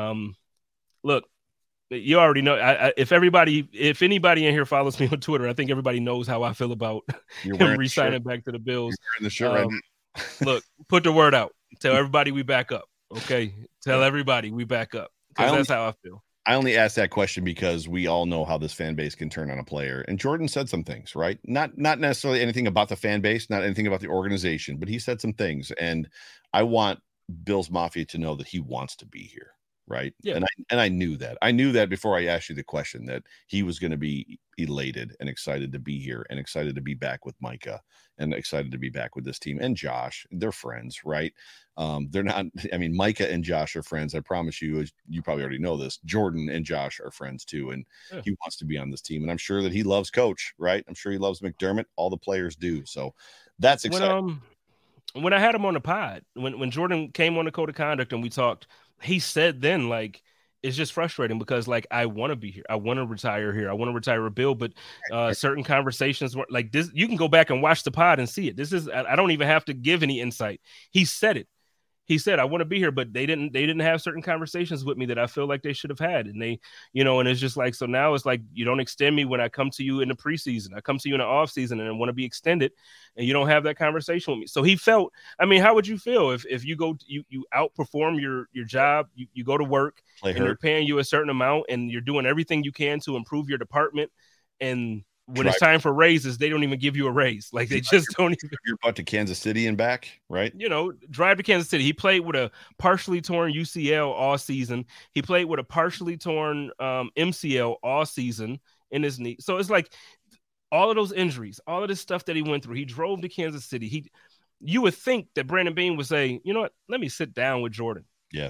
look, you already know. If anybody in here follows me on Twitter, I think everybody knows how I feel about him re-signing back to the Bills. You're wearing the shirt right now. Look, put the word out. Tell everybody we back up. Okay. Tell everybody we back up. Because that's how I feel. I only asked that question because we all know how this fan base can turn on a player. And Jordan said some things, right? Not necessarily anything about the fan base, not anything about the organization, but he said some things. And I want Bills Mafia to know that he wants to be here. Right. Yeah. And I knew that. I knew that before I asked you the question, that he was going to be elated and excited to be here and excited to be back with Micah and excited to be back with this team and Josh. They're friends, right? They're not. I mean, Micah and Josh are friends. I promise you, as you probably already know this, Jordan and Josh are friends too. And he wants to be on this team. And I'm sure that he loves Coach, right? I'm sure he loves McDermott. All the players do. So that's exciting. When I had him on the pod, when Jordan came on the code of conduct and we talked, he said then, like, it's just frustrating because, like, I want to be here. I want to retire here. I want to retire a Bill. But certain conversations were like this. You can go back and watch the pod and see it. This is, I don't even have to give any insight. He said it. He said, I want to be here, but they didn't have certain conversations with me that I feel like they should have had. And they, and it's just like, so now it's like, you don't extend me when I come to you in the preseason. I come to you in the off season and I want to be extended, and you don't have that conversation with me. So he felt, how would you feel if you go, you outperform your job, you go to work and they're paying you a certain amount and you're doing everything you can to improve your department, and when it's time for raises, they don't even give you a raise. Like they just don't even. You're about to Kansas City and back, right? Drive to Kansas City. He played with a partially torn UCL all season. He played with a partially torn MCL all season in his knee. So it's like all of those injuries, all of this stuff that he went through. He drove to Kansas City. You would think that Brandon Beane would say, you know what? Let me sit down with Jordan. Yeah.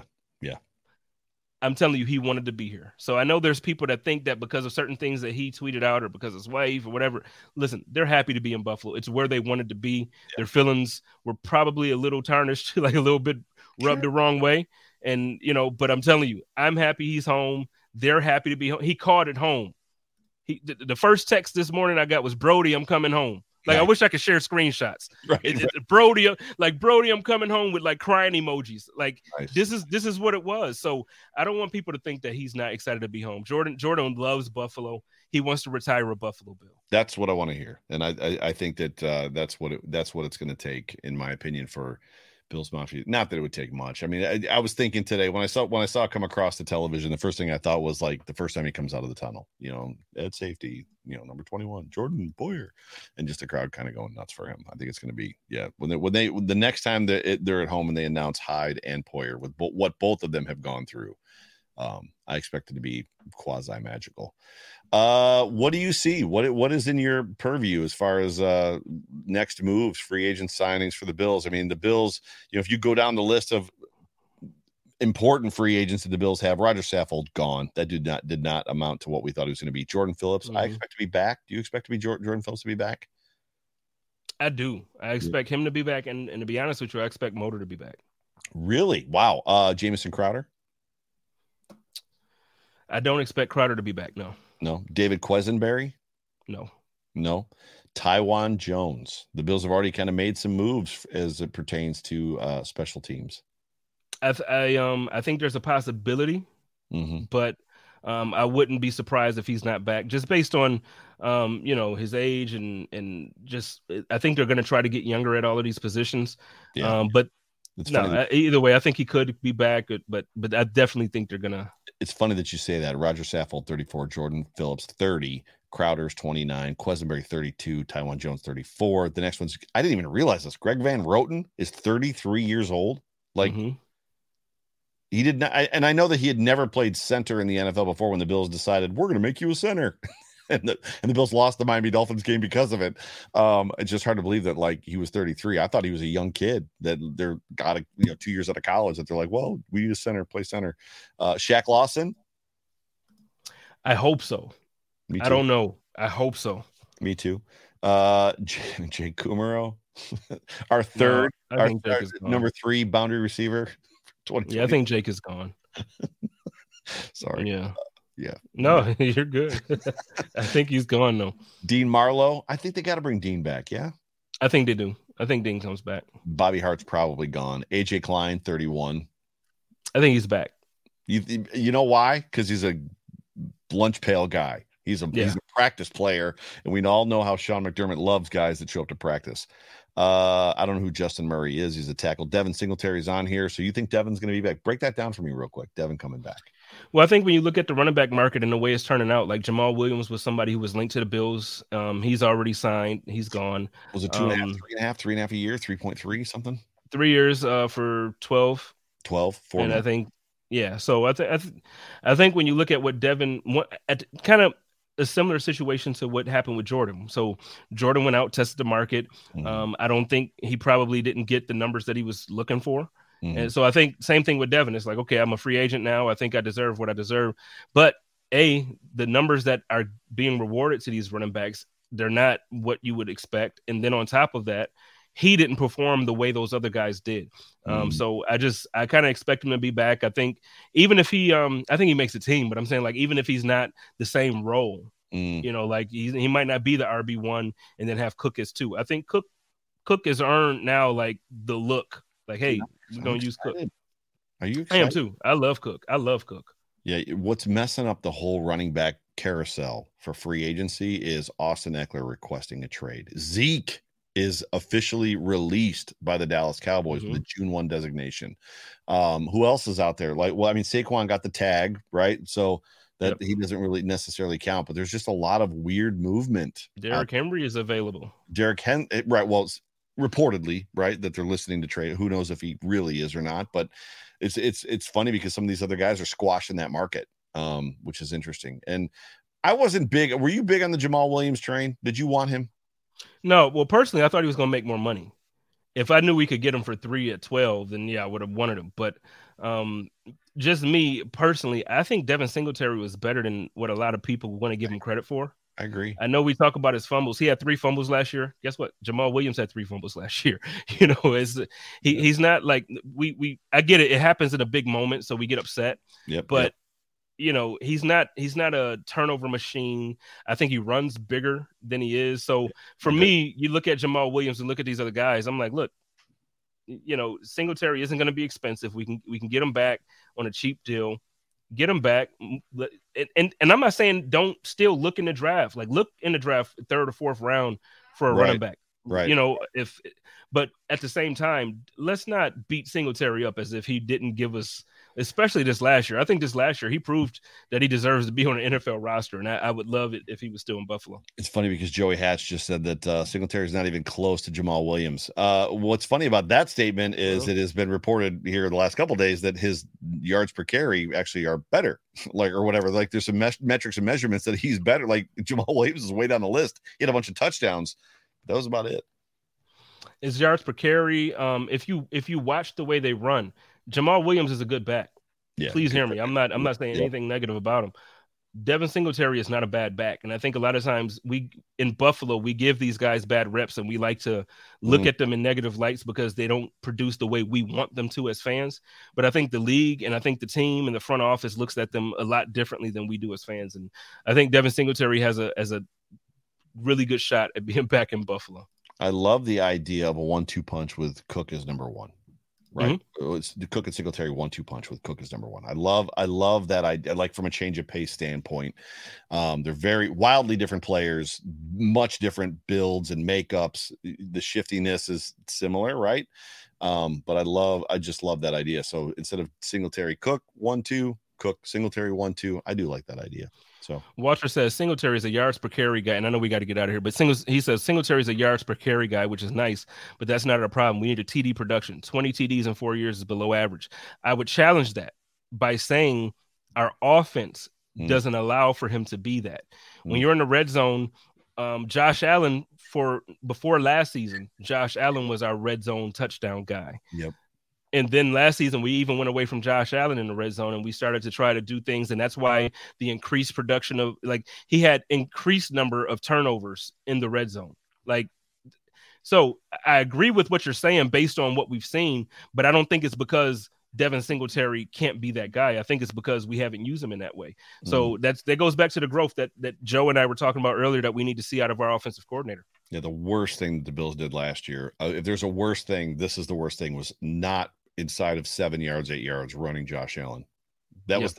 I'm telling you, he wanted to be here. So I know there's people that think that because of certain things that he tweeted out or because his wife or whatever. Listen, they're happy to be in Buffalo. It's where they wanted to be. Yeah. Their feelings were probably a little tarnished, like a little bit rubbed the wrong way. And, but I'm telling you, I'm happy he's home. They're happy to be home. He called it home. The first text this morning I got was, Brody, I'm coming home. Like, I wish I could share screenshots. Right. Brody, I'm coming home with like crying emojis. Like, nice. This is what it was. So I don't want people to think that he's not excited to be home. Jordan loves Buffalo. He wants to retire a Buffalo Bill. That's what I want to hear, and I think that that's what it's going to take, in my opinion, for Bills Mafia. Not that it would take much. I mean, I was thinking today when I saw it come across the television, the first thing I thought was like the first time he comes out of the tunnel, at safety, number 21, Jordan Poyer, and just the crowd kind of going nuts for him. I think it's going to be, when the next time they're at home and they announce Hyde and Poyer with what both of them have gone through, I expect it to be quasi magical. What do you see? What is in your purview as far as next moves, free agent signings for the Bills? I mean, the Bills, if you go down the list of important free agents that the Bills have, Roger Saffold gone. That did not amount to what we thought he was going to be. Jordan Phillips, I expect to be back. Do you expect to be Jordan Phillips to be back? I do. I expect him to be back, and to be honest with you, I expect Motor to be back. Really? Wow. Jamison Crowder? I don't expect Crowder to be back. No. David Quesenberry? No. Taiwan Jones. The Bills have already kind of made some moves as it pertains to special teams. I think there's a possibility, but I wouldn't be surprised if he's not back, just based on his age and just I think they're going to try to get younger at all of these positions. Yeah. But either way, I think he could be back, but I definitely think they're gonna. It's funny that you say that. Roger Saffold 34, Jordan Phillips 30, Crowder's 29, Quesenberry 32, Taiwan Jones 34. The next one's, I didn't even realize this. Greg Van Roten is 33 years old. Like he did not, and I know that he had never played center in the NFL before when the Bills decided we're going to make you a center. And the Bills lost the Miami Dolphins game because of it. It's just hard to believe that like he was 33. I thought he was a young kid that they're got 2 years out of college that they're like, well, we need a center, play center. Shaq Lawson. I hope so. Me too. I don't know. I hope so. Me too. Jake Kumaro, our third, our number 3 boundary receiver. Yeah, I think Jake is gone. Sorry. Yeah. No, you're good. I think he's gone though. Dean Marlowe. I think they got to bring Dean back. Yeah. I think they do. I think Dean comes back. Bobby Hart's probably gone. AJ Klein, 31. I think he's back. You know why? Because he's a lunch pail guy. He's a practice player, and we all know how Sean McDermott loves guys that show up to practice. I don't know who Justin Murray is. He's a tackle. Devin Singletary's on here. So you think Devin's going to be back? Break that down for me real quick. Devin coming back. Well, I think when you look at the running back market and the way it's turning out, like Jamal Williams was somebody who was linked to the Bills. He's already signed. He's gone. Was it 3.5 a year, 3.3 something? 3 years for 12. 12, 4. And I think, So I think when you look at what Devin, at kind of a similar situation to what happened with Jordan. So Jordan went out, tested the market. I don't think he probably didn't get the numbers that he was looking for. And so I think same thing with Devin. It's like, okay, I'm a free agent now. I think I deserve what I deserve. But the numbers that are being rewarded to these running backs, they're not what you would expect. And then on top of that, he didn't perform the way those other guys did. So I kind of expect him to be back. I think even if he, I think he makes the team, but I'm saying like, even if he's not the same role, like he might not be the RB1 and then have Cook as 2. I think Cook has earned now like the look. Like, hey, We're going to use Cook. Are you excited? I am too. I love Cook. Yeah, what's messing up the whole running back carousel for free agency is Austin Eckler requesting a trade. Zeke is officially released by the Dallas Cowboys with a June 1 designation. Who else is out there? Saquon got the tag, right? So that he doesn't really necessarily count, but there's just a lot of weird movement. Derrick Henry is available. Right. Well, reportedly, right, that they're listening to trade. Who knows if he really is or not, but it's funny because some of these other guys are squashing that market, which is interesting. And I wasn't big. Were you big on the Jamal Williams train? Did you want him? No. Well, personally, I thought he was going to make more money. If I knew we could get him for 3 at 12, then yeah, I would have wanted him. But just me personally, I think Devin Singletary was better than what a lot of people want to give him credit for. I agree. I know we talk about his fumbles. He had 3 fumbles last year. Guess what? Jamal Williams had 3 fumbles last year. You know, he's not like we. I get it. It happens in a big moment, so we get upset. But you know, he's not a turnover machine. I think he runs bigger than he is. So for me, you look at Jamal Williams and look at these other guys. I'm like, look, you know, Singletary isn't going to be expensive. We can get him back on a cheap deal. Get him back, and I'm not saying don't still look in the draft. Like look in the draft, 3rd or 4th round for a running back. Right. You know, but at the same time, let's not beat Singletary up as if he didn't give us, especially this last year. I think this last year he proved that he deserves to be on an NFL roster, and I would love it if he was still in Buffalo. It's funny because Joey Hatch just said that Singletary is not even close to Jamal Williams. What's funny about that statement is it has been reported here the last couple of days that his yards per carry actually are better, or whatever. Like there's some metrics and measurements that he's better. Like Jamal Williams is way down the list. He had a bunch of touchdowns. That was about it. His yards per carry. If you watch the way they run, Jamal Williams is a good back. Yeah, please hear me. I'm not saying anything negative about him. Devin Singletary is not a bad back, and I think a lot of times in Buffalo we give these guys bad reps, and we like to look at them in negative lights because they don't produce the way we want them to as fans. But I think the league and I think the team and the front office looks at them a lot differently than we do as fans, and I think Devin Singletary has a really good shot at being back in Buffalo. I love the idea of a 1-2 punch with Cook as number 1. Right. It's the Cook and Singletary 1-2 punch with Cook as number 1. I love that idea. Like from a change of pace standpoint, they're very wildly different players, much different builds and makeups. The shiftiness is similar, right? But I just love that idea. So instead of Singletary Cook 1-2, Cook Singletary 1-2, I do like that idea. So Walter says Singletary is a yards per carry guy, and I know we got to get out of here, but he says Singletary is a yards per carry guy, which is nice, but that's not our problem. We need a TD production. 20 TDs in 4 years is below average. I would challenge that by saying our offense doesn't allow for him to be that. When you're in the red zone, Josh Allen before last season, Josh Allen was our red zone touchdown guy. Yep. And then last season, we even went away from Josh Allen in the red zone, and we started to try to do things. And that's why the increased production of, like, he had increased number of turnovers in the red zone. Like, so I agree with what you're saying based on what we've seen, but I don't think it's because Devin Singletary can't be that guy. I think it's because we haven't used him in that way. So that goes back to the growth that Joe and I were talking about earlier that we need to see out of our offensive coordinator. Yeah, the worst thing that the Bills did last year, if there's a worst thing, this is the worst thing, was not inside of 7 yards, 8 yards running Josh Allen. That was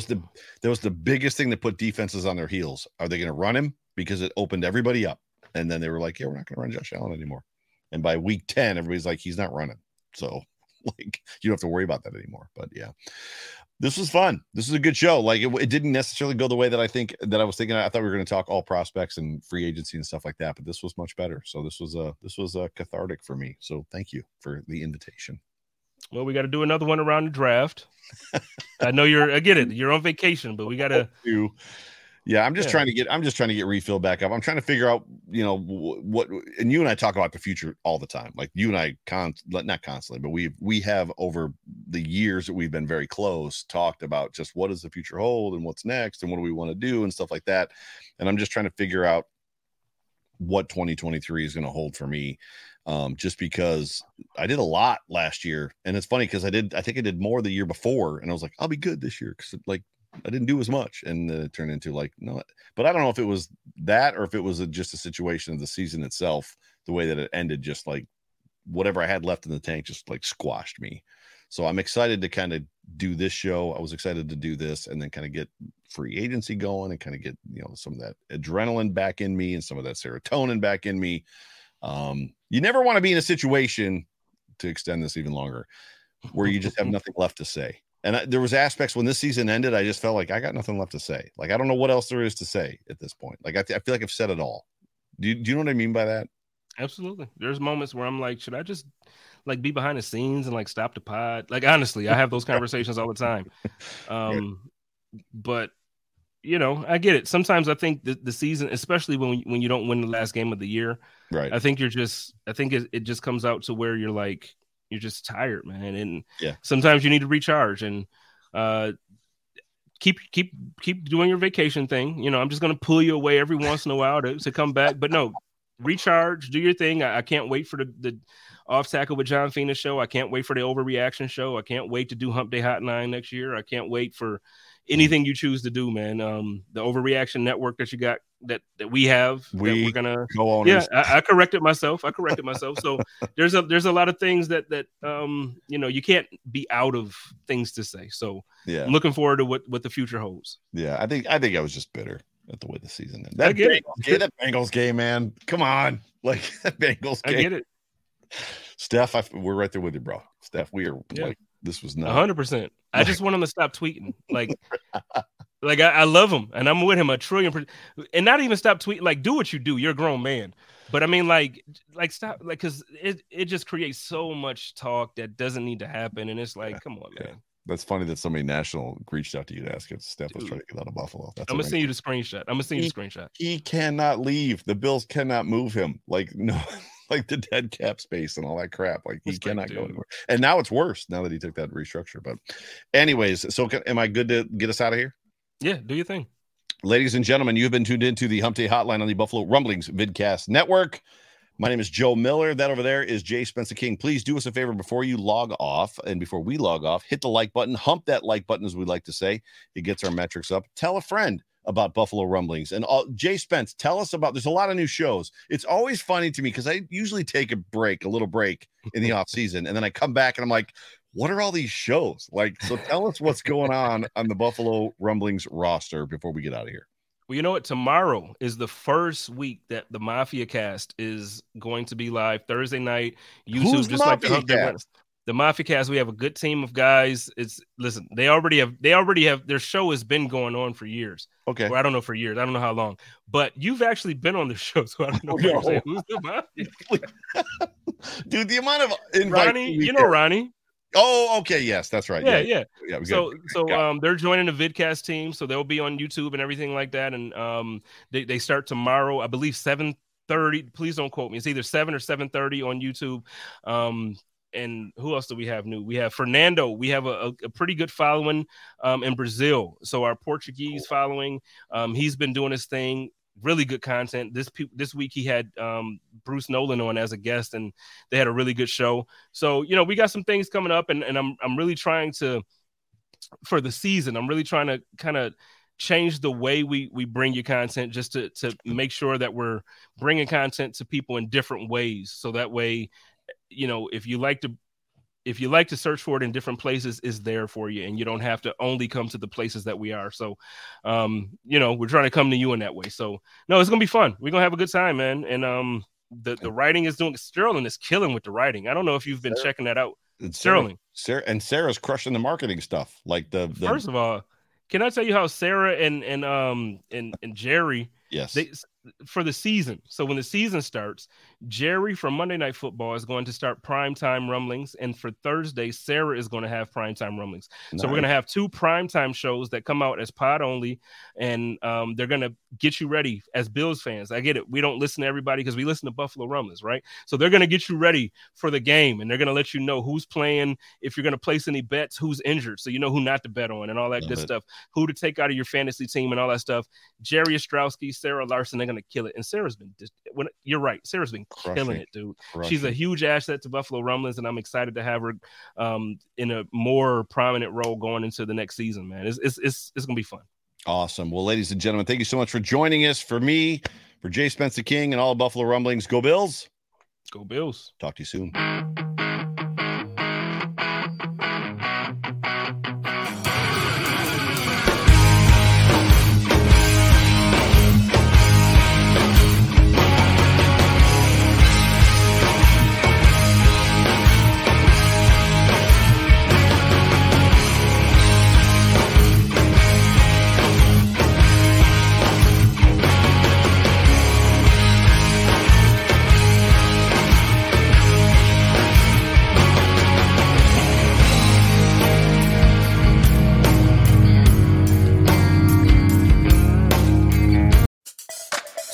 the biggest thing that put defenses on their heels. Are they going to run him? Because it opened everybody up. And then they were like, yeah, we're not going to run Josh Allen anymore. And by week 10, everybody's like, he's not running. So like, you don't have to worry about that anymore. But yeah, this was fun. This is a good show. Like it didn't necessarily go the way that I was thinking. I thought we were going to talk all prospects and free agency and stuff like that, but this was much better. So this was cathartic for me. So thank you for the invitation. Well, we got to do another one around the draft. I know I get it. You're on vacation, but we got to. Yeah, I'm just trying to get refilled back up. I'm trying to figure out, what. And you and I talk about the future all the time. Like you and I, not constantly, but we have over the years that we've been very close talked about just what does the future hold and what's next and what do we want to do and stuff like that. And I'm just trying to figure out what 2023 is going to hold for me. Just because I did a lot last year, and it's funny because I think I did more the year before, and I was like, I'll be good this year because like I didn't do as much, and then it turned into like no. But I don't know if it was that or if it was just a situation of the season itself, the way that it ended, just like whatever I had left in the tank just like squashed me. So I'm excited to kind of do this show. I was excited to do this and then kind of get free agency going and kind of get, some of that adrenaline back in me and some of that serotonin back in me. You never want to be in a situation, to extend this even longer, where you just have nothing left to say. And there was aspects when this season ended, I just felt like I got nothing left to say. Like, I don't know what else there is to say at this point. Like, I feel like I've said it all. Do you know what I mean by that? Absolutely. There's moments where I'm like, should I just like be behind the scenes and like stop the pod? Like, honestly, I have those conversations all the time. But I get it. Sometimes I think the season, especially when you don't win the last game of the year, right? I think it just comes out to where you're like, you're just tired, man. And sometimes you need to recharge and keep doing your vacation thing. I'm just going to pull you away every once in a while to come back. But no, recharge, do your thing. I can't wait for the Off Tackle with John Fina show. I can't wait for the Overreaction show. I can't wait to do Hump Day Hotline next year. I can't wait for anything you choose to do, man. The Overreaction Network that you got that we have, we're gonna co-owners. Yeah, I corrected myself. So there's a lot of things that you can't be out of things to say. So I'm looking forward to what the future holds. Yeah, I think I was just bitter at the way the season ended. That Bengals game, man. Come on, like that Bengals game. I get it. Steph, we're right there with you, bro. Steph, we are like, this was not 100%. I just want him to stop tweeting. Like I love him and I'm with him 1,000,000,000%. And not even stop tweeting. Like, do what you do. You're a grown man. But I mean, like stop, like, because it just creates so much talk that doesn't need to happen. And it's like, come on, man. That's funny that somebody national reached out to you to ask if Steph was trying to get out of Buffalo. I'm gonna send you the screenshot. He cannot leave. The Bills cannot move him. Like, no. Like the dead cap space and all that crap. Like, he cannot go anywhere. And now it's worse now that he took that restructure. But anyways, so am I good to get us out of here? Yeah, do your thing. Ladies and gentlemen, you've been tuned into the Hump Day Hotline on the Buffalo Rumblings Vidcast Network. My name is Joe Miller. That over there is Jay Spencer King. Please do us a favor before you log off. And before we log off, hit the like button. Hump that like button, as we like to say. It gets our metrics up. Tell a friend about Buffalo Rumblings. And Jay Spence, tell us about, there's a lot of new shows. It's always funny to me because I usually take a little break in the off season. And then I come back and I'm like, what are all these shows? Like, so tell us what's going on the Buffalo Rumblings roster before we get out of here. Well, you know what? Tomorrow is the first week that the Mafia Cast is going to be live Thursday night. YouTube, Who's just like the Mafia Cast. We have a good team of guys. Listen, they already have their show has been going on for years. Okay. Well, I don't know for years. I don't know how long, but you've actually been on the show, so I don't know. Who's the Mafia? Dude, the amount of Ronnie, Ronnie. Oh, okay. Yes, that's right. Yeah. So they're joining the Vidcast team, so they'll be on YouTube and everything like that. And they start tomorrow, I believe 7:30. Please don't quote me. It's either 7 or 7:30 on YouTube. And who else do we have new? We have Fernando. We have a pretty good following in Brazil. So our Portuguese following, he's been doing his thing. Really good content. This week he had Bruce Nolan on as a guest, and they had a really good show. So we got some things coming up, and I'm really trying to, for the season, I'm really trying to kind of change the way we bring you content, just to make sure that we're bringing content to people in different ways. So that way, if you like to search for it in different places, it's there for you, and you don't have to only come to the places that we are. So, we're trying to come to you in that way. So, no, it's gonna be fun. We're gonna have a good time, man. And the writing is doing. Sterling is killing with the writing. I don't know if you've been checking that out. Sterling, Sarah's crushing the marketing stuff. Like the first of all, can I tell you how Sarah and Jerry? Yes. For the season. So when the season starts, Jerry from Monday Night Football is going to start Primetime Rumblings. And for Thursday, Sarah is going to have Primetime Rumblings. Nice. So we're going to have 2 primetime shows that come out as pod only. And they're going to get you ready as Bills fans. I get it. We don't listen to everybody because we listen to Buffalo Rumblings, right? So they're going to get you ready for the game. And they're going to let you know who's playing, if you're going to place any bets, who's injured. So you know who not to bet on and all that stuff, who to take out of your fantasy team and all that stuff. Jerry Ostrowski, Sarah Larson, they're going to kill it. And Sarah's been you're right. Sarah's been killing it, dude. She's a huge asset to Buffalo Rumblings, and I'm excited to have her in a more prominent role going into the next season, man. It's gonna be fun. Awesome. Well, ladies and gentlemen, thank you so much for joining us. For me, for Jay Spencer King and all of Buffalo Rumblings, go Bills. Go Bills. Talk to you soon.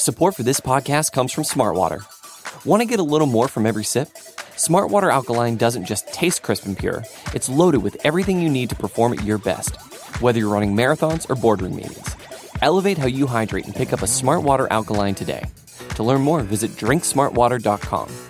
Support for this podcast comes from Smartwater. Want to get a little more from every sip? Smartwater Alkaline doesn't just taste crisp and pure. It's loaded with everything you need to perform at your best, whether you're running marathons or boardroom meetings. Elevate how you hydrate and pick up a Smartwater Alkaline today. To learn more, visit drinksmartwater.com.